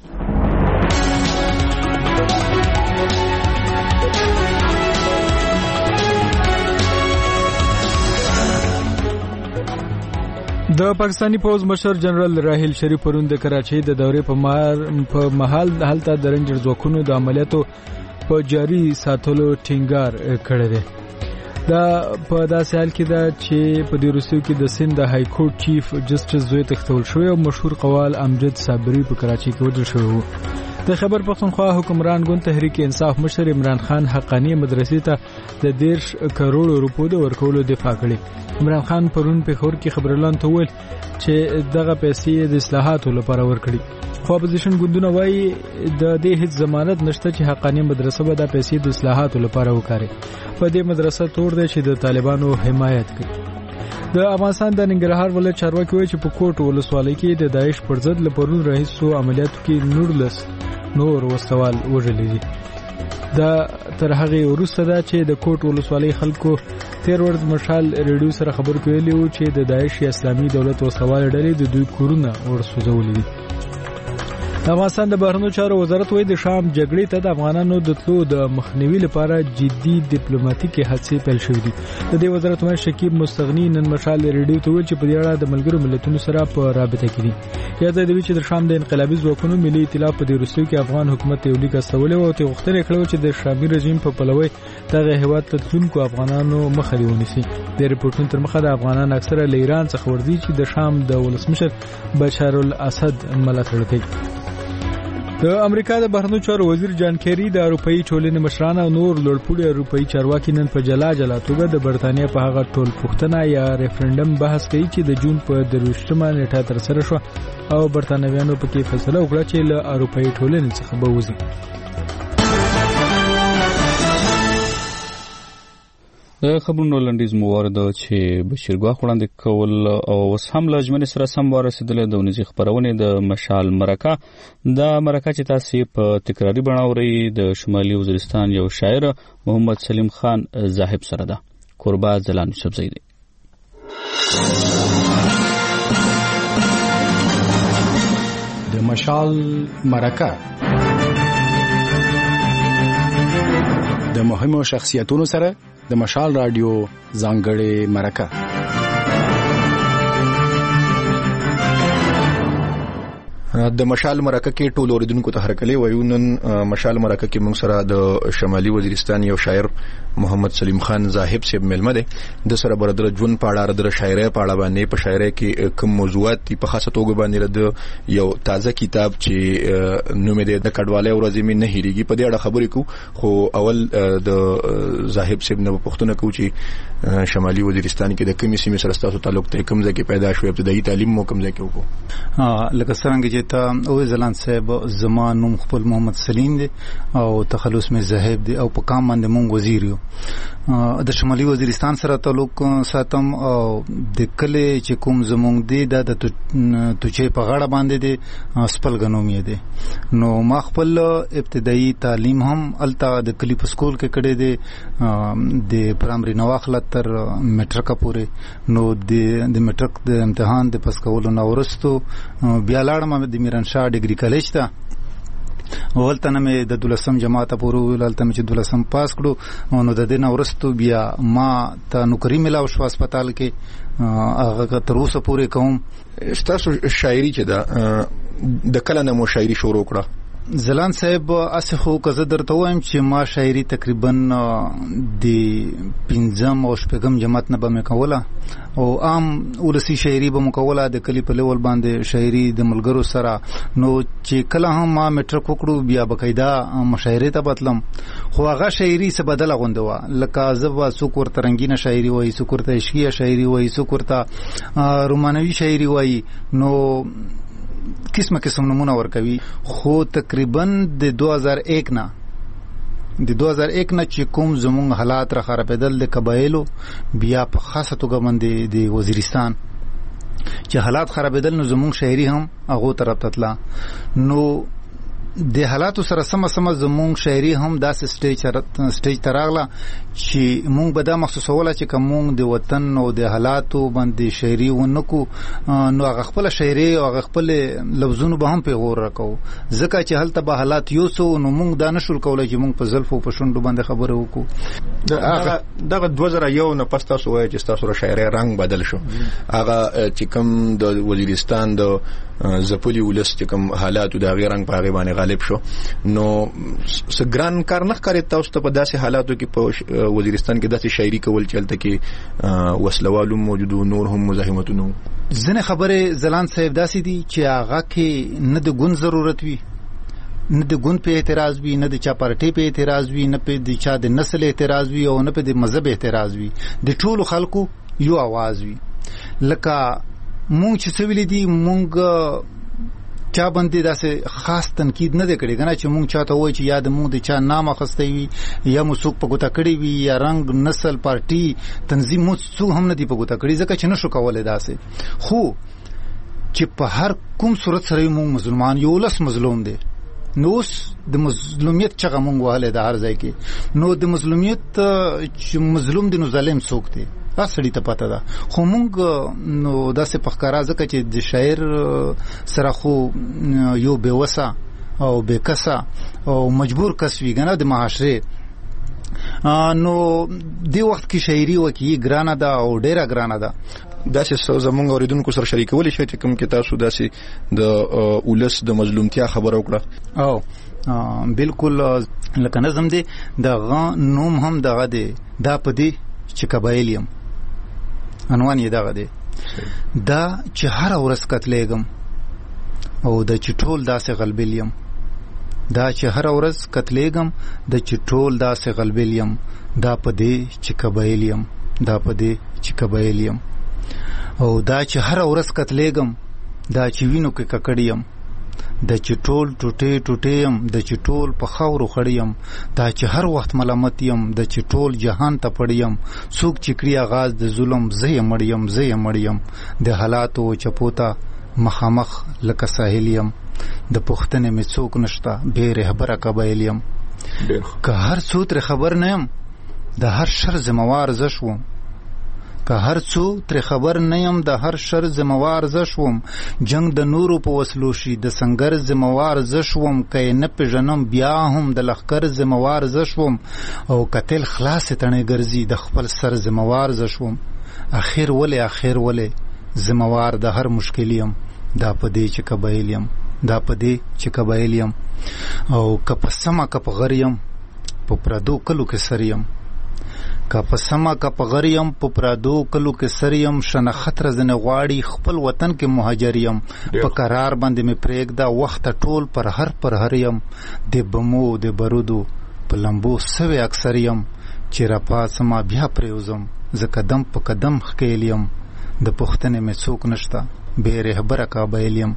د پاکستانی پوز مشر جنرال راحیل شریف پرون د کراچۍ د دورې په مهال هلته د رنجر ځواکونو د عملیاتو په جاري ساتلو ټینګار کړی دی. دا په داسې حال کې ده چې په دې وروستیو کې د سند د های کورټ چیف جسټس زوی تښتول شوی او مشهور قوال امجد صابري په کراچۍ کې وژل شوی و. د خیبر پختونخوا حکمران ګوند تحریک انصاف مشر عمران خان حقانی مدرسې ته د دیرش کروڑ روپو د ورکولو دفاع کړې. عمران خان پرون په خور کې خبرلان ته ویل چې دغه پیسې د اصلاحاتو لپاره ورکړي، خو اپوزیشن ګوندونه وایي د دې هیڅ ضمانت نشته چې حقانی مدرسه به د پیسې د اصلاحاتو لپاره وکړي. په دې مدرسه تور دی چې د طالبانو حمایت کوي. د افغانستان د ننګرهار ولایت چارواکي وایي چې په کوټ ولسوالۍ کې د داعش پر ضد لپاره راهیسو عملیاتو کې نورلس نور وسوال وژلي دي. دا تر هغه وروسته ده چې د کوټ ولسوالۍ خلکو تیر ورځ مشال ریډیو سره خبر کوي چې د داعش اسلامي دولت وسوال ډلې د دوی کورونه ورسوځولي دي. د افغانستان د بهرنیو چارو وزارت وایي د شام جګړې ته د افغانانو د تلو د مخنیوي لپاره جدي ډیپلوماټیکي هڅې پیل شوې دي. د دې وزارت مشر شکیب مستغنی نن مشال ریډیو ته ویل چې په دې اړه د ملګرو ملتونو سره په رابطه کې دي. یاد دی چې د شام د انقلابي ځواکونو ملي ائتلاف په دې وروستیو کې افغان حکومت ته لیک استولې او ته غوښتنه کړې چې د شامي رژیم په پلوي دغه هیواد ته تلونکو افغانانو مخه ونیسي. د ریپورتونو تر مخه د افغانان اکثره له ایران څخه ورځي چې د شام د ولسمشر بشار الاسد ملاتړ کوي. د امریکا د بهرنیو چارو وزیر جان کیری د اروپאי ټولنې مشران او نور لوړپوړي اروپאי چارواکي نن په جلا جلا توګه د برتانیې په هغه ټول پوښتنه یا ریفرندم بحث کوي چې د جون په درویشتمه نیټه تر سره شو او برتانویانو په کې فیصله وکړه چې له اروپאי ټولنې څخه به وځي. د خبرونو لنډیز مو ورده چې بشیر ګواخ وړاندې کول او اوس هم له ژمنې سره سم ورسېدل د ونیزي خبرونې د مشال مرکه. د مرکه چې تاسو په تکراری بڼه اورئ د شمالي وزیرستان یو شاعر محمد سلیم خان زاهب سره ده. قربا زلان یوسفزی دی. د مشال مرکه د مهمو شخصیتونو سره د مشال رادیو ځانګړې مرکه. د مشال مرکه کې ټول اوریدونکو ته هرکلی وایو. نن مشال مرکه کې موږ سره د شمالي وزیرستان یو شاعر محمد سلیم خان زاهب صاحب ملمه دی. د سره برادر جون پاړه در شاعري پاړه باندې په شاعري کې کوم موضوعات په خاصه توګه باندې د یو تازه کتاب چې نوم یې د کډواله ورځې مې نه هېریږي په دې اړه خبرې کو. خو اول د زاهب صاحب نه پوښتنه کو چې شمالي وزیرستان کې د کومې سیمې سره تاسو تعلق ته کوم ځای کې پیدا شو، ابتدایي تعلیم مو کوم ځای کې وکړو؟ لکه څنګه چې تا او زلان صاحب زمان نوم خپل محمد سلیم دی او تخلص مې زاهب دی او په کام باندې مونږ وزیر یو. د شمالي وزیرستان سره تعلق ساتم او د کله چې کوم زمونږ دی د توچې په غاړه باندې دی سپل غنوم یې دی. نو ما خپل ابتدایي تعلیم هم الته د کلی په سکول کې کړی دی د پرایمري نواخله تر میټرک پورې. نو د د میټرک د امتحان د پاس کولو نه ورستو بیا لاړم د میران شاه ډیګري کالج ته. ولته مې د دولسم جماعت پورې ولته مې چې دولسم پاس کړو نو د دې نه ورستو بیا ما ته نوکری ملاو شو هسپتال کې، هغه تر اوسه پورې کوم. تاسو شاعري چې دا د کله نه مو شاعري شروع کړه؟ زلان صاحب اسه خو که درته وایم چې ما شاعري تقریبا د پنځم او شپږم جماعت نه به مې کوله او عام ولسی شاعري به مې کوله د کلی په لیول باندې شاعري د ملګرو سره. نو چې کله هم ما میټرک وکړو بیا بقاعده مشاعره ته بتلم خو هغه شاعري څه بدله غونډه و لکه زبا څوک ورته رنگینه شاعري وایي څوک ورته عشقیه شاعري وایي څوک ورته رومانوي شاعري وایي نو قسمه قسم نمونه ورکوي. خو تقریبا د دو هزار یک نه د دو هزار یک نه چې کوم زمونږ حالات را خرابېدل د قبایلو بیا په خاصه توګه باندې د وزیرستان چې حالات خرابېدل نو زمونږ شاعري هم هغه طرف ته تله. نو د حالاتو سره سم سم زمونږ شاعري هم داسې سټیج سټیج ته راغله چې مونږ به دا محسوسوله چې کوم د وطن او د حالاتو باندې شاعري ونکو نو هغه خپل شاعري او هغه خپل لفظونه به هم پیغور راکو ځکه چې هلته به حالات یو سو نو مونږ دا نشول کولای چې مونږ په زلفو په شونډو باندې خبره وکړو. دغه دوه زره یو نه پس تاسو وایي چې تاسو شاعري رنگ بدل شو هغه چې کوم د وزیرستان د زپلی ولست چې کوم حالات د غیر رنگ په هغه باندې غالب شو نو سګران کار نه کوي تاسو ته په داسې حالاتو کې په وزیرستان کې داسې شاعري کول چلته کې وسلوالو موجودو نور هم مزاحمتونو ځنه خبره زلان صاحب داسې دي چې هغه کې نه د ګون ضرورت وي نه د ګون په اعتراض وي نه د چا پارټي په اعتراض وي نه په د چا د نسل اعتراض وي او نه په د مذهب اعتراض وي د ټولو خلکو یو आवाज وي. لکه مونږ چې سویل دي مونږ چا باندې داسې خاص تنقید نه کړي کنه چې مونږ چاته وای چې یاد مونږ د چا نام اخستې وي یا مو څوک په ګوتا کړی وي یا رنگ نسل پارټي تنظیم مو څوک هم نه دی په ګوتا کړی ځکه چې نشو کولای داسې. خو چې په هر کوم صورت سره مونږ مسلمان یو لس مظلوم دي نو د مظلومیت چغه مونږ وهله د هر ځای کې نو د مظلومیت چې مظلوم دي نو ظالم څوک دی اصلي ته پته ده. خو مونږ نو داسې پخکارا ځکه چې د شاعر سره خو یو بېوسه او بېکسه او مجبور کس وي کنه د معاشره نو دی وخت کې شاعري وکي ګرانه ده او ډیره ګرانه ده. داسې زمونږ اوریدونکو سره شریکولی شئ چې کوم کې تاسو داسې د اولس د مظلومتیا خبره وکړه. او بالکل لکه نظم دی دغه نوم هم دغه دی دا پدې چې قبایلیم عنوان یې دغه دی دا چې هر ورځ کتلېګم او د چټول داسې غلبلیم دا چې هر ورځ کتلېګم د چټول داسې غلبلیم دا پدې چې قبایلیم دا پدې چې قبایلیم او دا چې هر ورځ کتلېګم دا چې وینو کې ککړیم د چټول ټوټه ټوټیم د چټول په خاورو خړیم دا چې هر وخت ملامت یم د چټول جهان ته پړیم څوک چې کړی آغاز د ظلم زه مړیم زه مړیم د حالاتو چپوتا مخامخ لکه ساحلیم د پښتنې می څوک نشتا به رهبره قبایلیم که هر څو تر خبر نه يم د هر شر ذمہوار ز شوم که هر څو تر خبر نه يم د هر شر ذمہوار ز شوم جنگ د نورو په وسلو شي د سنگر ذمہوار ز شوم کای نه پېژنم بیا هم د لخر ذمہوار ز شوم او قتل خلاص تنه ګرځي د خپل سر ذمہوار ز شوم اخر ولې اخر ولې ذمہوار د هر مشکلیم دا پدې چې قبایلیم دا پدې چې قبایلیم او کپسما کپ غریم په پردو کلو کې سریم کپسما کپ غریم په پردو کلو کې سریم شنه خطر زنه غواړي خپل وطن کې مهاجریم په قرار باندې می پرېګ دا وخت ټول پر هر پر هریم د بمو د برودو په لمبو سوي اکثریم چې را پاسما بیا پریوزم ز قدم په قدم خکېلیم د پښتنې می څوک نشتا به رهبره قبایلیم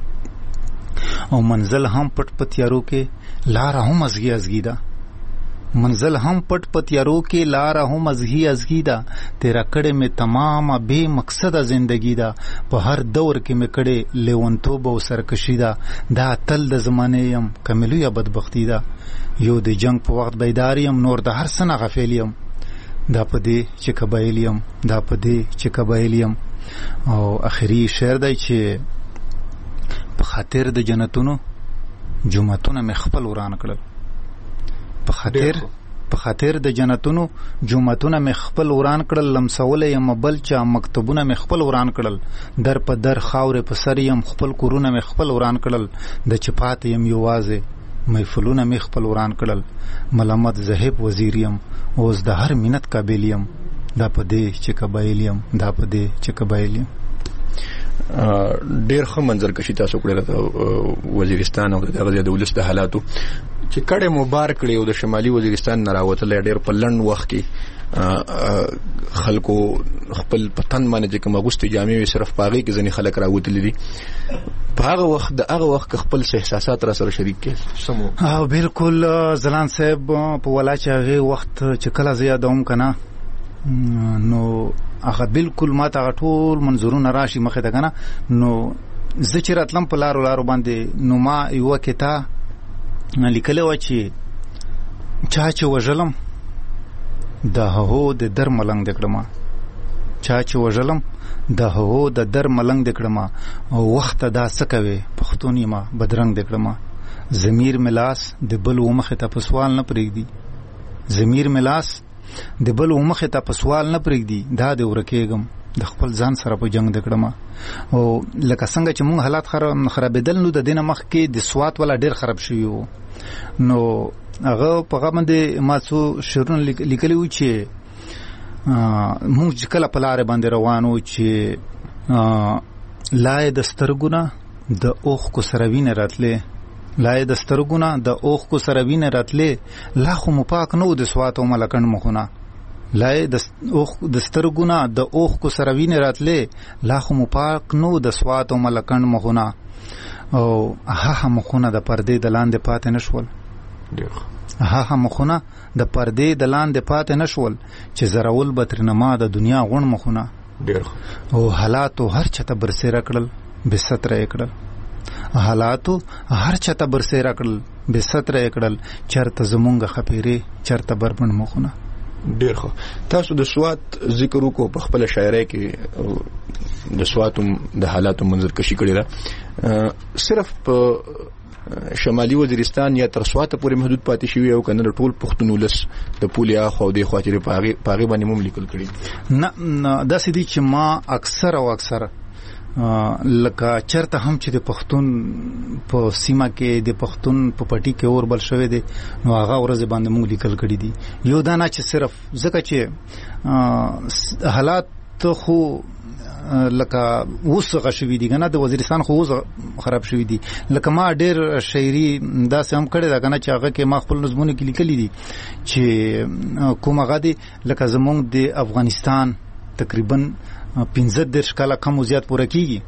او منزل هم پټ پتیارو کې لار هم ازګي ازګي دا منزل هم پټ پتیارو کې لار هم ازګي ازګي دا تیرا کړه می تمام بے مقصد زندگی دا په هر دور کې می کړه لیونتوب او سرکشی دا دا تل د زمانه يم کملو یا بدبختی دا یو د جنگ په وخت بیداریم نور د هر سنه غفلیم دا پدې چې قبایلیم دا پدې چې قبایلیم او اخري شعر دی چې په خاطر د جنتونو جمعتونه مې خپل وران کړل په خاطر په خاطر د جنتونو جمعتونه مې خپل وران کړل لمسولې یم بل چا مکتبونه مې خپل وران کړل در په در خاورې په سر یم خپل کورونه مې خپل وران کړل د چپات یم یوازې محفلونه می خپل وران کړل ملامت زهب وزیریم اوس د هر مینت قابلیم دا پدې چې قبایلیم دا پدې چې قبایلیم. ډېر ښه منظر کشي تاسو کړی وزیرستان او دغه د ولس د حالاتو چې کډه مبارک کړي او د شمالي وزیرستان نه راوتل ډېر په لنډ وخت کې خلکو خپل پتن باندې چې کوم غوستي جامې صرف پاغي کې ځنې خلک راوتل دي په هغه وخت د هغه وخت خپل احساسات را سره شریک کړي سمو. ها بالکل زلان صاحب په ولا چې هغه وخت چې کله زیادوم کنه نو هغه بالکل ما ته ټول منظورونه راشي مخه ده کنه نو زه چې راتلم په لارو لارو باندې نو ما یو کتا لیکل و چې چا چې وژلم د هغو د در ملنګ د کړم چا چې وژلم د هغو د در ملنګ د کړم او وخت دا سکوي پښتونی ما بدرنګ د کړم ضمیر ملاس د بل ومخه ته په سوال نه پرېږدي ضمیر ملاس د بل ومخه ته په سوال نه پرېږدي دا د ورکېګم د خپل ځان سره په جنگ د کړم او لکه څنګه چې مونږ حالات خراب خرابېدل نو د دینه مخ کې د سوات ولا ډېر خراب شوی وو نو هغه په هغه باندې ما څو شعرونه لیکلي وو چې مونږ کله په لارې باندې روانو چې لای د سترګونه د اوښ کو سره وینې راتلې لای د سترګونه د اوښ کو سره وینې راتلې لا خو مو پاک نو د سوات او ملکن مخونه لای د اوښ د سترګونه د اوښ کو سره وینې راتلې لا خو مو پاک نو د سوات او ملکن مخونه او هغه مخونه د پردې د لاندې پاتې نشول هغه مخونه د پردې د لاندې پاتې نشول چې زراول بترنما د دنیا غون مخونه او حالاتو هر چته برسېره کړل بے ستره کړل حالاتو هر چته برسېره کړل بے ستره کړل چرته زمونږه خپيري چرته بربند مخونه. ډیر ښه تاسو د سوات ذکر وکړو په خپل شاعرۍ کې د سوات د حالاتو منظر کشي کړی دا صرف په شمالي وزیرستان یا تر سوات پورې محدود پاتې شوی او کنه ټول پښتون ولس د پولیا خو د خاطر پاغي پاغي باندې مم لیکل کړی نه دا سدي چې ما اکثر او اکثر لکه چرته هم چې د پښتون په سیمه کې د پښتون په پټي کې اور بل شوی دی نو هغه ورځ باندې مونږ لیکل کړی دي یو دا نه چې صرف ځکه چې حالات خو لکه اوس غشوي دي کنه د وزیرستان خو اوس خراب شوی دي لکه ما ډېر شاعري دا سم کړی دا کنه چې هغه کې ما خپل نظمونه کې لیکلي دي چې کومه غدي لکه زمونږ د افغانستان تقریبا پنځه درش کاله کم زیات پوره کیږي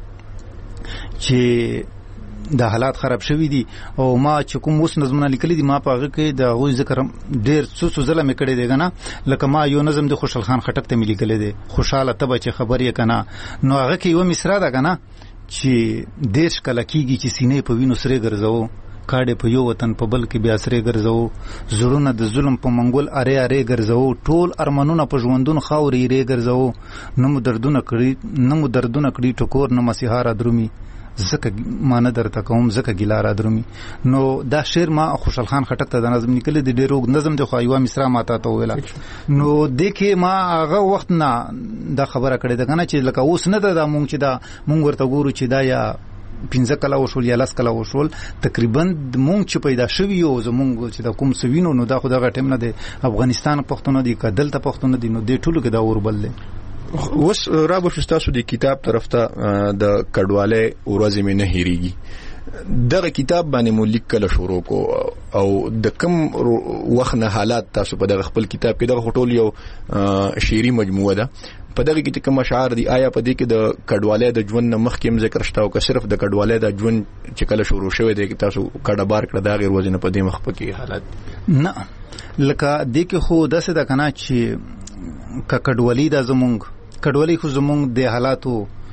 چې د حالات خراب شوی دي او ما چې کوم اوس نظمونه لیکلي دي ما په هغه کې د غوي ذکر ډیر څو څو ځله مې کړی دی کنه لکه ما یو نظم د خوشحال خان خټک ته مې لیکلی دی خوشاله تبه چې خبر یې کنه نو هغه کې یو مصرا ده کنه چې دیش کله کیږي چې سینې په وینو سره ګرځاو کاډه په یو وطن په بل کې بیا سره ګرځاو زړونه د ظلم په منګول اره اره ګرځاو ټول ارمانونه په ژوندون خاوري ری ګرځاو نو دردونه کړی نو دردونه کړی ټکور نو مسیحاره درومي زکه ما نه درته کوم زکه ګلاره درومي نو دا شعر ما خوشحال خان خټک ته د نظم لیکل دي ډیرو نظم د خایوا مصرا ماته ته ویلا نو دکې ما هغه وخت نه دا خبره کړې ده کنه چې لکه اوس نه ده مونږ چې دا مونږ ورته ګورو چې دا یا پنځه کله وشول یا لاس کله وشول تقریبا مونږ چې پیدا شوی یو زمونږ چې دا کوم سوینو نو دا خو دغه ټیم نه دی افغانستان پښتون دی کدل ته پښتون دی نو دې ټولو کې دا اوربل دی. اوس رابر شتاسو د کتاب طرف ته د کډواله ورځې مې نه هېریږي دغه کتاب باندې مو لیکل شروع کو او د کم وخت نه حالات تاسو په دغه خپل کتاب کې دغه ټول یو شعري مجموعه ده په دغه کې کوم اشعار دي آیا په دې کې د کډواله د ژوند مخ کې ذکر شته او که صرف د کډواله د ژوند چې کله شروع شوی دی تاسو کډه بار کړه دا غیر وزن په دې مخ په کې حالات نه لکه دې کې خو داسې ده کنه چې کډوالي د زمونږ کډوالي خو زمونږ د حالاتو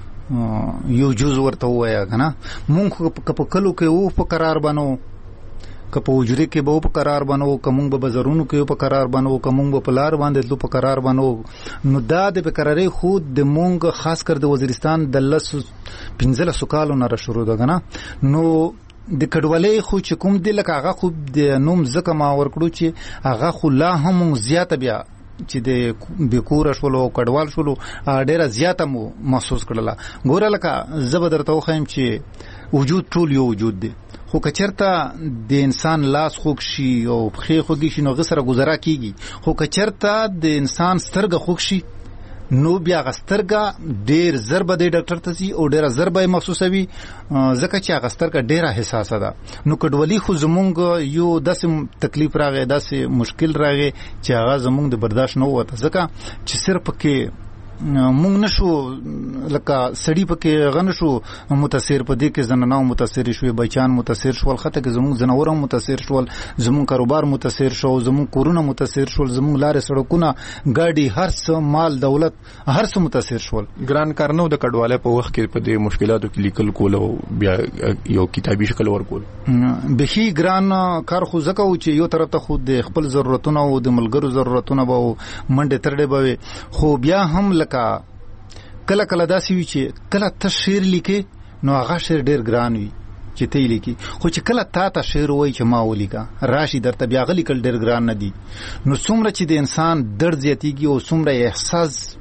یو جز ورته وایا کنه مونږ په کلو کې او په قرار بنو که په وجودي کې به په قرار بنو کوم به بازارونو کې په قرار بنو کوم به په لار باندې لو په قرار بنو نو دا د قرارې خود د مونږ خاص کر د وزیرستان د لس پنځله سکالو نه شروع ده کنه نو د کډوالۍ خو چې کوم دی لکه هغه خو د نوم زکه ما ورکړو چې هغه خو لا هم زیاته بیا چې د بیکور شولو کډوال شولو ډیره زیاته مو محسوس کړله ګوره لکه زه به درته وخایم چې وجود ټول یو وجود دی خو خو کچرته د انسان لاس خوږ شي او پښې خوږ شي نو غسره گزاره کیږي، خو کچرته د انسان سترګه خوږ شي نو بیا غسترګه ډیر ضربه د ډاکټر ته سي او ډیره ضربه محسوسوي، ځکه چې غسترګه ډیره حساسه ده. نو کډوالي خو زمونږ یو داسې تکلیف راغی، داسې مشکل راغی چې هغه زمونږ د برداشت نه وته، ځکه چې صرف کې مونږ نشو لکه سړی پکې غن شو متاثر، په دې کې زنانه متاثر شوې، بچان متاثر شول، خاطر کې زموږ زناور متاثر شول، زموږ کاروبار متاثر شو، زموږ کورونه متاثر شول، زموږ لارې سړکونه ګاډي هر څه مال دولت هر څه متاثر شول. ګران کار نو د کډواله په وخت کې په دې مشکلاتو کې لیکل کول او بیا یو کتابي شکل ورکول به ګران کار، خو ځکه چې یو طرف ته خود د خپل ضرورتونه او د ملګرو ضرورتونه به منډه ترډه به، خو بیا هم لکه کله کله داسې وي چې کله ته شعر لیکې نو هغه شعر ډېر ګران وي چې ته یې لیکي، خو چې کله تا ته شعر وایي چې ما ولیکه راشي درته بیا هغه لیکل ډېر ګران نه دي. نو څومره چې د انسان درد زیاتېږي او څومره احساس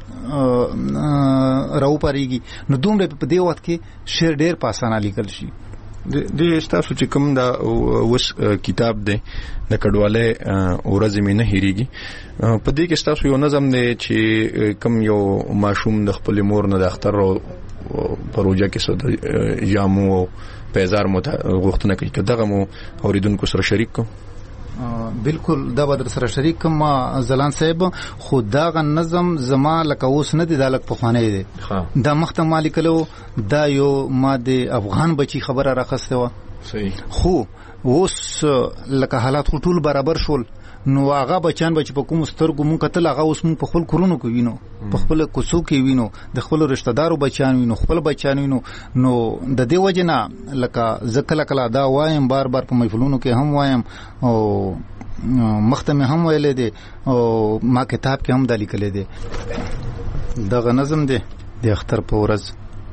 راوپارېږي نو دومره په دې وخت کې شعر ډېر په اسانه لیکل شي. د ستاسو چې کوم دا اوس کتاب دی د کډواله ورځې مې نه هېریږي، په دې کې ستاسو یو نظم دی چې کوم یو ماشوم د خپل مور نه د اختر پروژه کې څه جامو او پیزار مو غوښتنه کوي، که دغه مو اوریدونکو سره شریک کو؟ بالکل دا به در سره شریک کوم زلان صاحب، خو داغه نظم زما لکه اوس نه دی، دا لکه پخوانی دی، دا مخته ما لیکلو، دا یو ما د افغان بچی خبره راخسته و، خو اوس لکه حالات خو ټول برابر شول نو هغه بچان بچ په کوم سترګو مونږ کتل، هغه اوس مونږ په خپل کورونو کې وینو، په خپل کوڅو کې وینو، د خپل رشتہ دارو بچان وینو، خپل بچان وینو. نو د دې وجه نه لکه زکه کله دا وایم بار بار په محفلونو کې هم وایم او مخته مې هم ویلې دي او ما کتاب کې هم دا لیکلې دي. دغه نظم دی د اختر په ورځ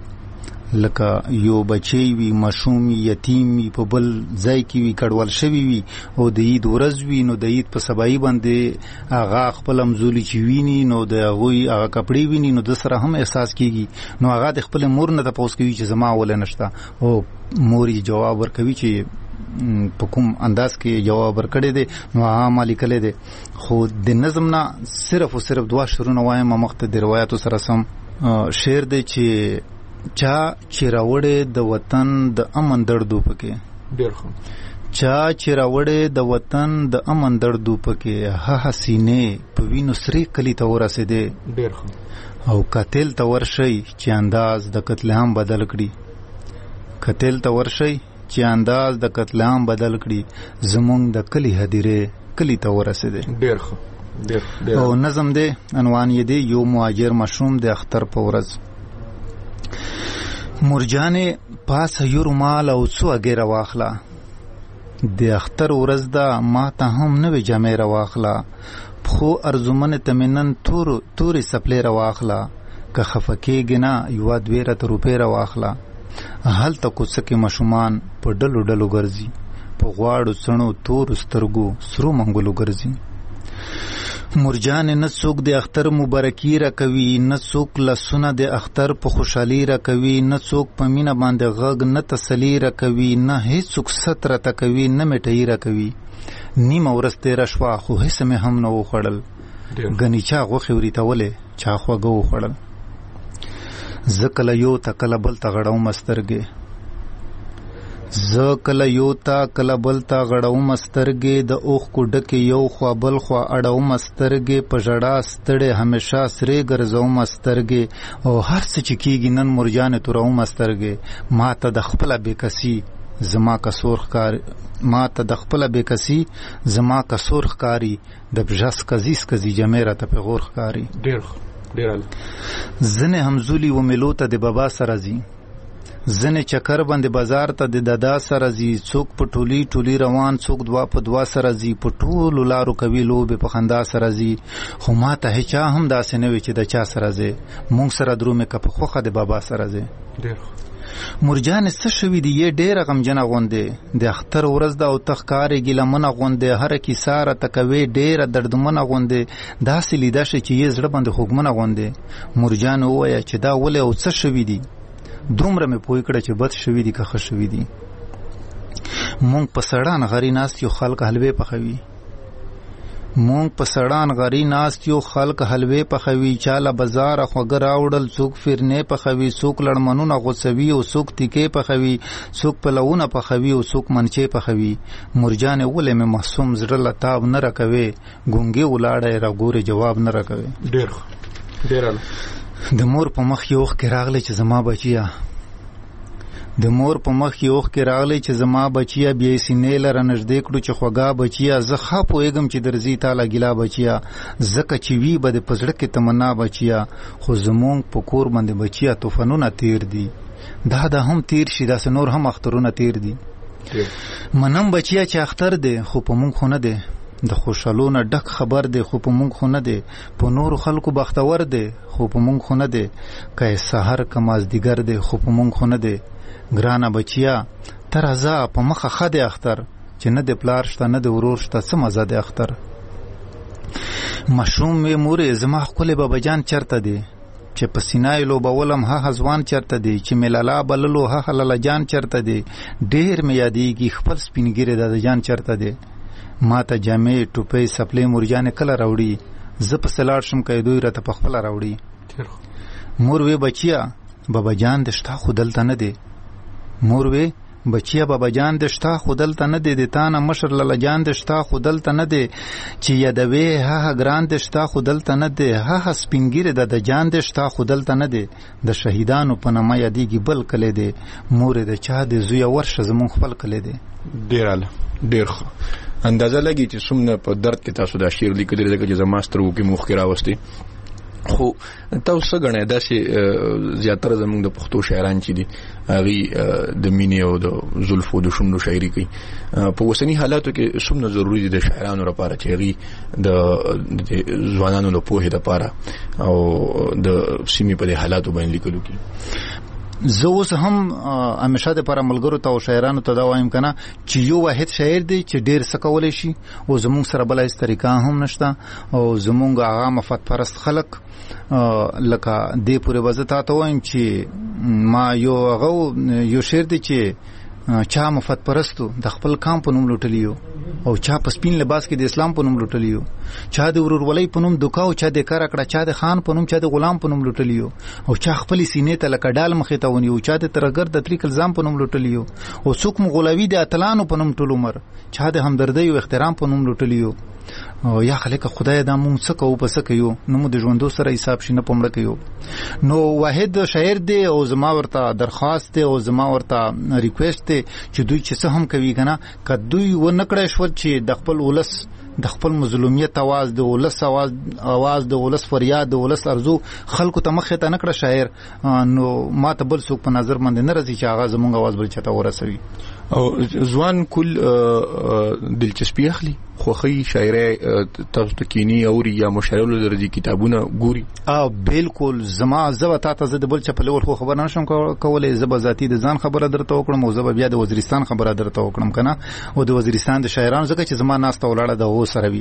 لکه یو بچی وي، ماشوم یتیم وي، په بل ځای کې وي، کډوال شوی وي او د عید ورځ وي، نو د عید په سبایي باندې هغه خپل امزولي چې ویني نو د هغوی هغه کپړې ویني نو د سره هم احساس کیږي، نو هغه د خپل مور نه تپوس کوي چې زما ولې نشته، او مور یې جواب ورکوي چې په کوم انداز کې جواب ورکړی دی، نو هغه ما لیکلی دی. خو د نظم نه صرف او صرف دوه شعرونه وایم مخته د روایاتو سره سم. شعر دی چې چا چې راوړې د وطن د امن دردو پکې، ډېر ښه، چا چې راوړې د وطن د امن دردو پکې، ها حسینې په وینو سرې کلی ته ورسېدې، ډېر ښه، او قاتل ته ورشئ چې انداز د قتل عام بدل کړي، قاتل ته ورشئ چې انداز د قتل عام بدل کړي، زمونږ د کلی هدیرې کلی ته ورسېدې. ډېر ښه. او نظم دی عنوان یې دی یو مهاجر ماشوم د اختر په ورځ. مرجانې پاسه یو رومال او څو اګیره واخله، د اختر ورځ ده ما ته هم نوې جامې راواخله، پخو ارزومنې ته مې نن تورې څپلې راواخله، که خفه کېږې نه یوه دوې راته روپۍ راواخله. هلته کوڅه کې ماشومان په ډلو ډلو ګرځي، په غواړو څڼو تورو سترګو سرو منګولو ګرځي. مرجان نه څوک د اختر مبارکي را کوي، نه څوک لاسونه د اختر په خوشحالي را کوي، نه څوک په مینه باندې غږ نه تسلي را کوي، نه هیڅوک ست راته کوي، نه مټۍ را کوي. نیمه ورځ تېره شوه خو هېڅ مې هم نه وخوړل، ګنې چا غوښې وریتولې چا خواږه وخوړل. زه کله یو ته کله بل ته غړوم سترګې، زه کله یو ته کله بل ته غړوم سترګې، د اوښکو ډکې یو خوا بل خوا اړوم سترګې، په ژړا ستړې همیشه سرې ګرځوم سترګې، او هر څه چې کېږي نن مرجانې توروم سترګې. ما ته د خپله بېکسي زما کسور ښکاري، ما ته د خپله بېکسي زما کسور ښکاري، د بژس کزیس کزي جمې راته پیغور ښکاري. ډېر ډېر ځنې همزولي و مېلو ته د بابا سره ځي، ځنې چکر باندې بازار ته د دادا سره ځي، څوک په ټولي ټولي روان، څوک دوا په دوا سره ځي، په ټولو لارو کوي لوبې په خندا سره ځي. خو ما ته هیچا هم داسې نه وي چې د چا سره ځي، مونږ سره درومې که په خوښه د بابا سره ځي. مرجانې څه شوي دي یې ډېره غمجنه غوندې، د اختر ورځ ده او ته ښکارېږي لمنه غوندې، هره کیسه راته کوې ډېره دردمنه غوندې، داسې لیده شي چې یې زړه باندې خوږمنه غوندې. مرجانې ووایه چې دا ولې او څه شوي دي، دومره مې پوه کړه چې بد شوي دي که ښه شوي دي. مونږ په سړان غری ناست یو خلک حلوه پخوي مونږ په سړان غری ناست یو خلک حلوه پخوي چاله بازار خوګر راوړل څوک فرنه پخوي څوک لړمنونه غوسوي او څوک تیکې پخوي څوک پلوونه پخوي او څوک منچې پخوي مرجان ولې مې محسوم زړه لتاب نه راکوي ګونګي ولاړې را ګوره جواب نه راکوي ډیر ډیر د مور په مخ یو خ راغلی چې زما بچیا د مور په مخ یو خ راغلی چې زما بچیا بیا سینې لره نږدې کړو چې خوګا بچیا زه ښه پوهېږم چې درځي تاله ګیلا بچیا ځکه چې وي به د پزړه کې تمنا بچیا خو زمونږ په کور باندې بچیا طوفانونه تیر دي دا دا هم تیر شي داسې نور هم اخترونه تیر دي منم بچیا چې اختر دی خو په مونږ خو نه دی د خوشالونه ډک خبر دی خو په مونږ خو نه دی په نورو خلکو بختور دی خو په مونږ خو نه دی که سحر که مازدیګر دی خو په مونږ خو نه دی ګرانه بچیا ته راځه په مخه ښه دی اختر چې نه د پلار شته نه د ورور شته څه مزه دی اختر مشروم مې مورې زما ښکلی باباجان چرته دی چې په سینای لوبولم ها ځوان چرته دی چې مې لالا بللو ها لالا جان چرته دی ډېر مې یادېږي خپل سپینګیری دادا جان چرته دی ما ته جامې ټوپۍ سپلې مرجانې کله راوړي زه پسې لاړ شم که دوی راته پخپله راوړي مور وې بچیا باباجان د شته خو دلته نه دی مور وې بچیا بابا جان د شتا خو دلته نه دی د تانه مشر لالا جان د شتا خو دلته نه دی چې یادوي هغه ګران د شتا خو دلته نه دی هغه سپینګیره د د جان د شتا خو دلته نه دی د شهیدانو په نامه یادېږي بل کلی دی مور د چا د زویه ورشه زمونږ خپل کلی دی ډېر اعلی ډېر ښه اندازه لګي چې څومره په درد کې تاسو دا شعر لیکلی دی ځکه چې زما سترګو کې موښکې راوستې خو تاسو غنه داسې زیاتره زموږ د پښتو شاعران چې دي هغه د مینې او د زلفو د شونډو شاعري کوي په اوسني حالاتو کې څومره ضروری دي د شاعرانو لپاره چې هغه د ځوانانو له پوهې لپاره او د سیمې په حالاتو باندې لیکلو کې زه اوس هم همیشه د پر ملګرو ته او شاعرانو ته دا وایم کنه چې یو واحد شاعر دی چې ډیر څه کولای شي او زموږ سره بل هیڅ طریقه هم نشته او زموږ هغه مفت پرست خلک لکه دې پورې وزتا ته وایم چې ما یو هغه یو شعر دی چې چا مفت پرستو د خپل کام په نوم لوټلیو او چا په سپین لباس کې د اسلام په نوم لوټلیو چا د ورورولۍ په نوم دوکاو چا د کار کړه چا د خان په نوم چا د غلام په نوم لوټلیو او چا خپل سینې ته لکه ډال مخې ته ونیو چا د ترګر د طریق الزام په نوم لوټلیو او څوک مغولوي د اتلانو په نوم ټول عمر چا د همدردۍ او احترام په نوم لوټلیو او یا خلک خدای دا مونږ څه کوو په څه کوي نو مو د ژوندو سره حساب شي نه پمړه کوي نو واحد شاعر دی او زما ورته درخواست دی او زما ورته ریکوست دی چې دوی چې څه هم کوي کنه که دوی و نکړای شو چې د خپل ولس د خپل مظلومیت आवाज د ولس आवाज आवाज د ولس فریاد د ولس ارزو خلکو ته مخه ته نکړه شاعر نو ما ته بل څوک په نظر باندې نه راځي چې هغه زمونږ आवाज بل چاته ورسوي او ځوان کل دلچسپي اخلي خوخي شاعري تاسو ته کینی او یا مشاعرو درځي کتابونه ګوري ا بالکل زما زبا تا ته د بل چپلور خو خبر نشم کولای زبا ذاتی د ځان خبره درته وکړم او زبا بیا د وزیرستان خبره درته وکړم کنه او د وزیرستان د شاعرانو زکه چې زما ناسته ولاړه د و سره وی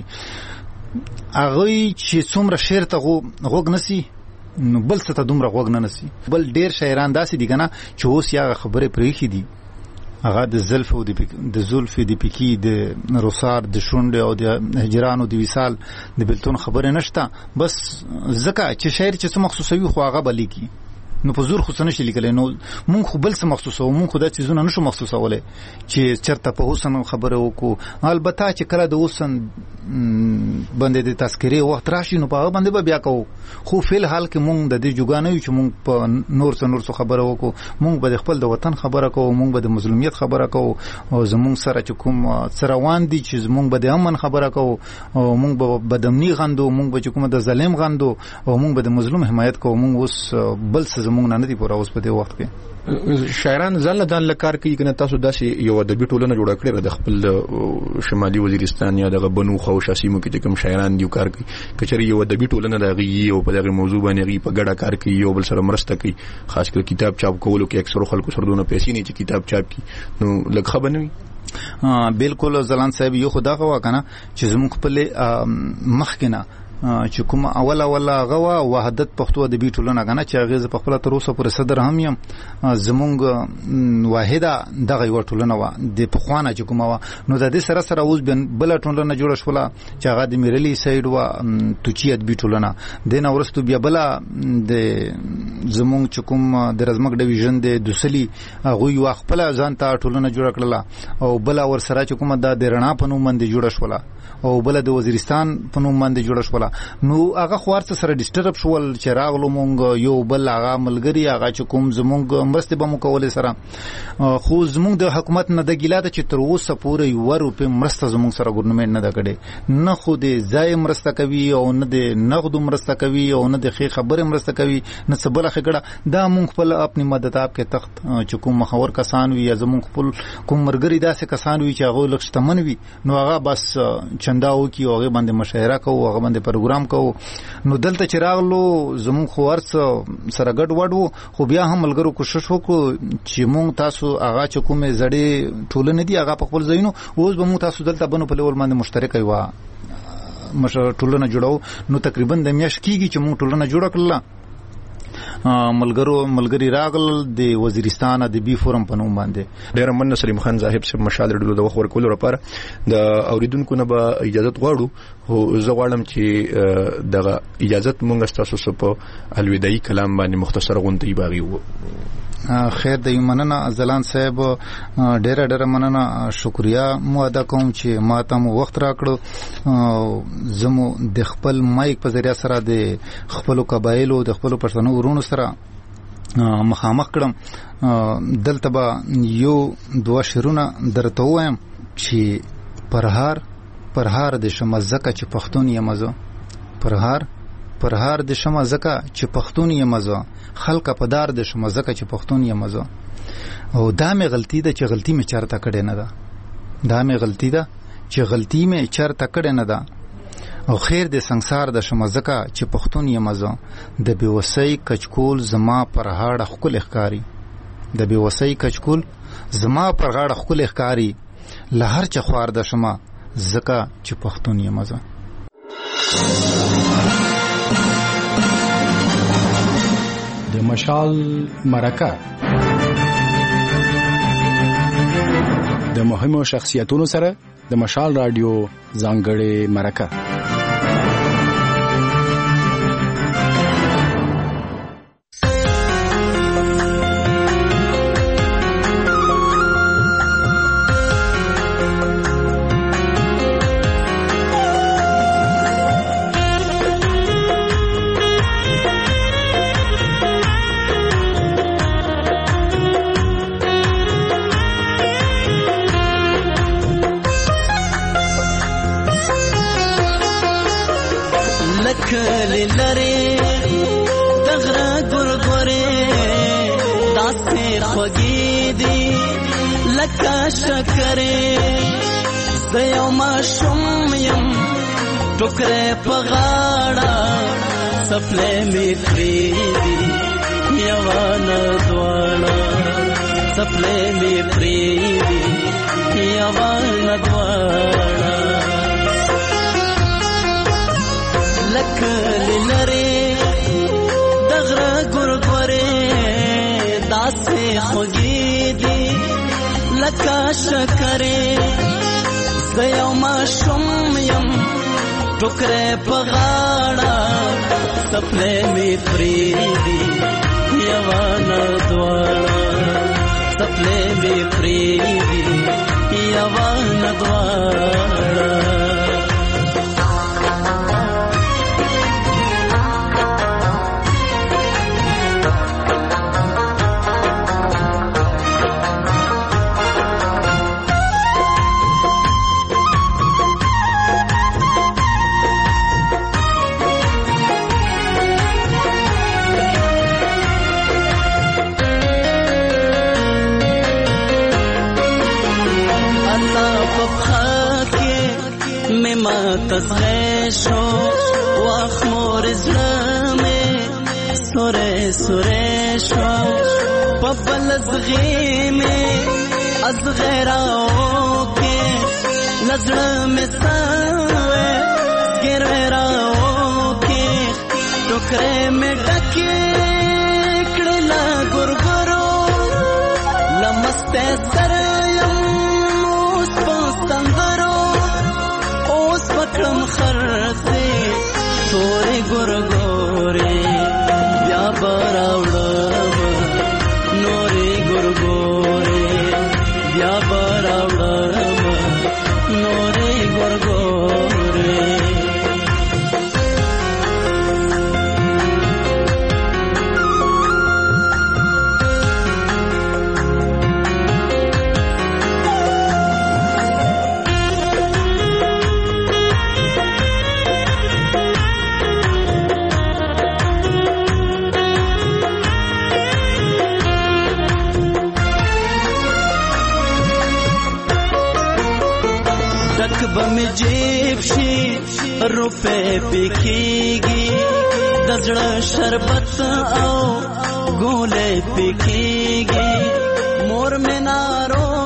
اغه چې څومره شعر ته غوږ نسی نو بل څه ته دومره غوږ نه نسی بل ډیر شاعران داسې دي کنه چې اوس یا خبره پرېخي دي هغه د زلف او د زلف د پکی د روسار د شونډ او د هجران او د وصال د بلتون خبره نشته بس زکه چې شاعر چې څه مخصوصوي خو هغه بلی کی نو په زور خو څه نشي لیکلی نو مونږ خو بل څه مخصوصو مونږ خو دا چیزونه نشو مخصوصولای چې چرته په حسن خبره وکړو البته چې کله د حسن باندې د تذکره وخت راشي نو په باندې به بیا کوو خو فل حال کې مونږ د دې جوګانه یو چې مونږ په نور څه نور څه خبره وکړو مونږ به خپل د وطن خبره کوو مونږ به د مظلومیت خبره کوو او زمونږ سره چې کوم سروان دي چې مونږ به د امن خبره کوو او مونږ به بدمنی غندو مونږ به کوم د ظالم غندو او مونږ به د مظلوم حمایت کوو مونږ اوس بل څه مونږ نه دي پورا اوس په دې وخت کې شاعران ځل دان لکار کوي کنه تاسو داسې یو ادبي ټولنه جوړه کړې د خپل شمالي وزیرستان یا د بنو خو شاسیمو کې کوم شاعران دی کار کوي کچري یو ادبي ټولنه د غي او په دغه موضوع باندې غي په ګډه کار کوي یو بل سره مرسته کوي خاص کر کتاب چاپ کولو کې اکثر خلکو سره دونه پیسې نه چې کتاب چاپ کی نو لږ خبر نه وي بالکل زلان صاحب یو خدا غوا کنه چې زموږ خپل مخکنه چې کوم اول اول غوا وحدت پښتو ادبي ټولنه غنه چې هغه په خپل تر اوسه پورې صدر هم یم زمونږ واحده دغه یو ټولنه و د پخوانه چې کومه و نو د دې سره سره اوس بل ټولنه جوړه شوله چې هغه د میرلی سایډ و توچی ادبي ټولنه د نورستو بیا بل د زمونږ چې کوم د رزمک ډیویژن د دوسلی هغه یو خپل ځان ته ټولنه جوړه کړله او بل ور سره چې کومه د رڼا په نوم باندې جوړه شوله او بل د وزیرستان په نوم باندې جوړه شوله نو هغه خوارڅ سره ډیسټرب شول چې راغلو مونږ یو بل هغه ملګری هغه چې کوم زمونږ مرسته به مو کولې سره خو زمونږ د حکومت نه د ګیلاده چې تر اوسه پورې یو روپې مرسته زمونږ سره ګورنمنت نه دا کړي نه خو د ځای مرسته کوي او نه د نقد مرسته کوي او نه د خې خبره مرسته کوي نه څه بل خګړه دا مونږ خپل خپل مدداب کې تخت چې کوم مخور کسان وي یا زمونږ خپل کوم مرګري داسې کسان وي چې هغه لښتمن وي نو هغه بس چنداو کی هغه باندې مشاهره کوو هغه باندې پروګرام کوو نو دلته چې راغلو زموږ خو ورڅ سره ګډ وډو خو بیا هم ملګرو کوشش وکړو چې مونږ تاسو هغه چې کومه زړې ټولنه دي هغه په خپل ځایونو اوس به مونږ تاسو دلته بنو په لور باندې مشترک یو مشه ټولنه جوړو نو تقریبا د میاش کیږي چې مونږ ټولنه جوړ کړل ملګرو ملګری راغل د وزیرستان د بي فورم په نوم باندې ډیر من سلیم خان صاحب سره مشال ډلو د وخور کولو لپاره د اوریدونکو نه به اجازه غواړو او زه غواړم چې دغه اجازه مونږ تاسو په الوداعي کلام باندې مختصر غونډه باغی وو خیر د مننه زلان صاحب ډیر ډیر مننه شکریا مو ادا کوم چې ما ته مو وخت راکړو زمو د خپل مایک په ذریعہ سره د خپل قبایلو د خپل پښتنو ورونو سره مخامخ کړم دلته به یو دوه شیرونه درته وایم چې پرهار پرهار د شمزکه چې پښتون یې مزه پرهار پرهار د شمزکه چې پښتون یې مزه خلک په دار د شمزکه چې پښتون یې مزه او دا مې غلطی ده چې غلطی مې چارته کړې نه ده دا مې غلطی ده چې غلطی مې چارته کړې نه ده او خیر د ਸੰسار د شمزکه چې پښتون یې مزه د بیوسی کچکول زما پر هاړه خپل ښکاری د بیوسی کچکول زما پر هاړه خپل ښکاری لهر چ خوار د شما زکه چې پښتون یې مزه د مشال مرکه د مهمو شخصیتونو سره د مشال رادیو ځانګړې مرکه ټوکره پغاړه سپلې می پریدي یوانه دواړه سپلې می پریدي یوانه دواړه لکه لری دغره ګورګورې داسې خوږې دي لکه شکرې زيو ما شوم يم ټوکره پغاړه سپلې می پریدي یوانه دواړه سپلې می پریدي یوانه دواړه تزغشو واخمور زلمه سوره سوره شو پبل زغیمه از غیراو کې نظر می ساوه ګرراو ټوکرې مې ډکې کړې له ګورګورو لمسته سره یم اوس په ستندرو اوس پکړم خرڅې تورې ګورګورې بیا به راوړم نورې ګورګورې بیا به راوړم نورې ګورګورې بمی جیب شي روپے پکېږي د زړه شربت او ګولې پکېږي مور مې نارو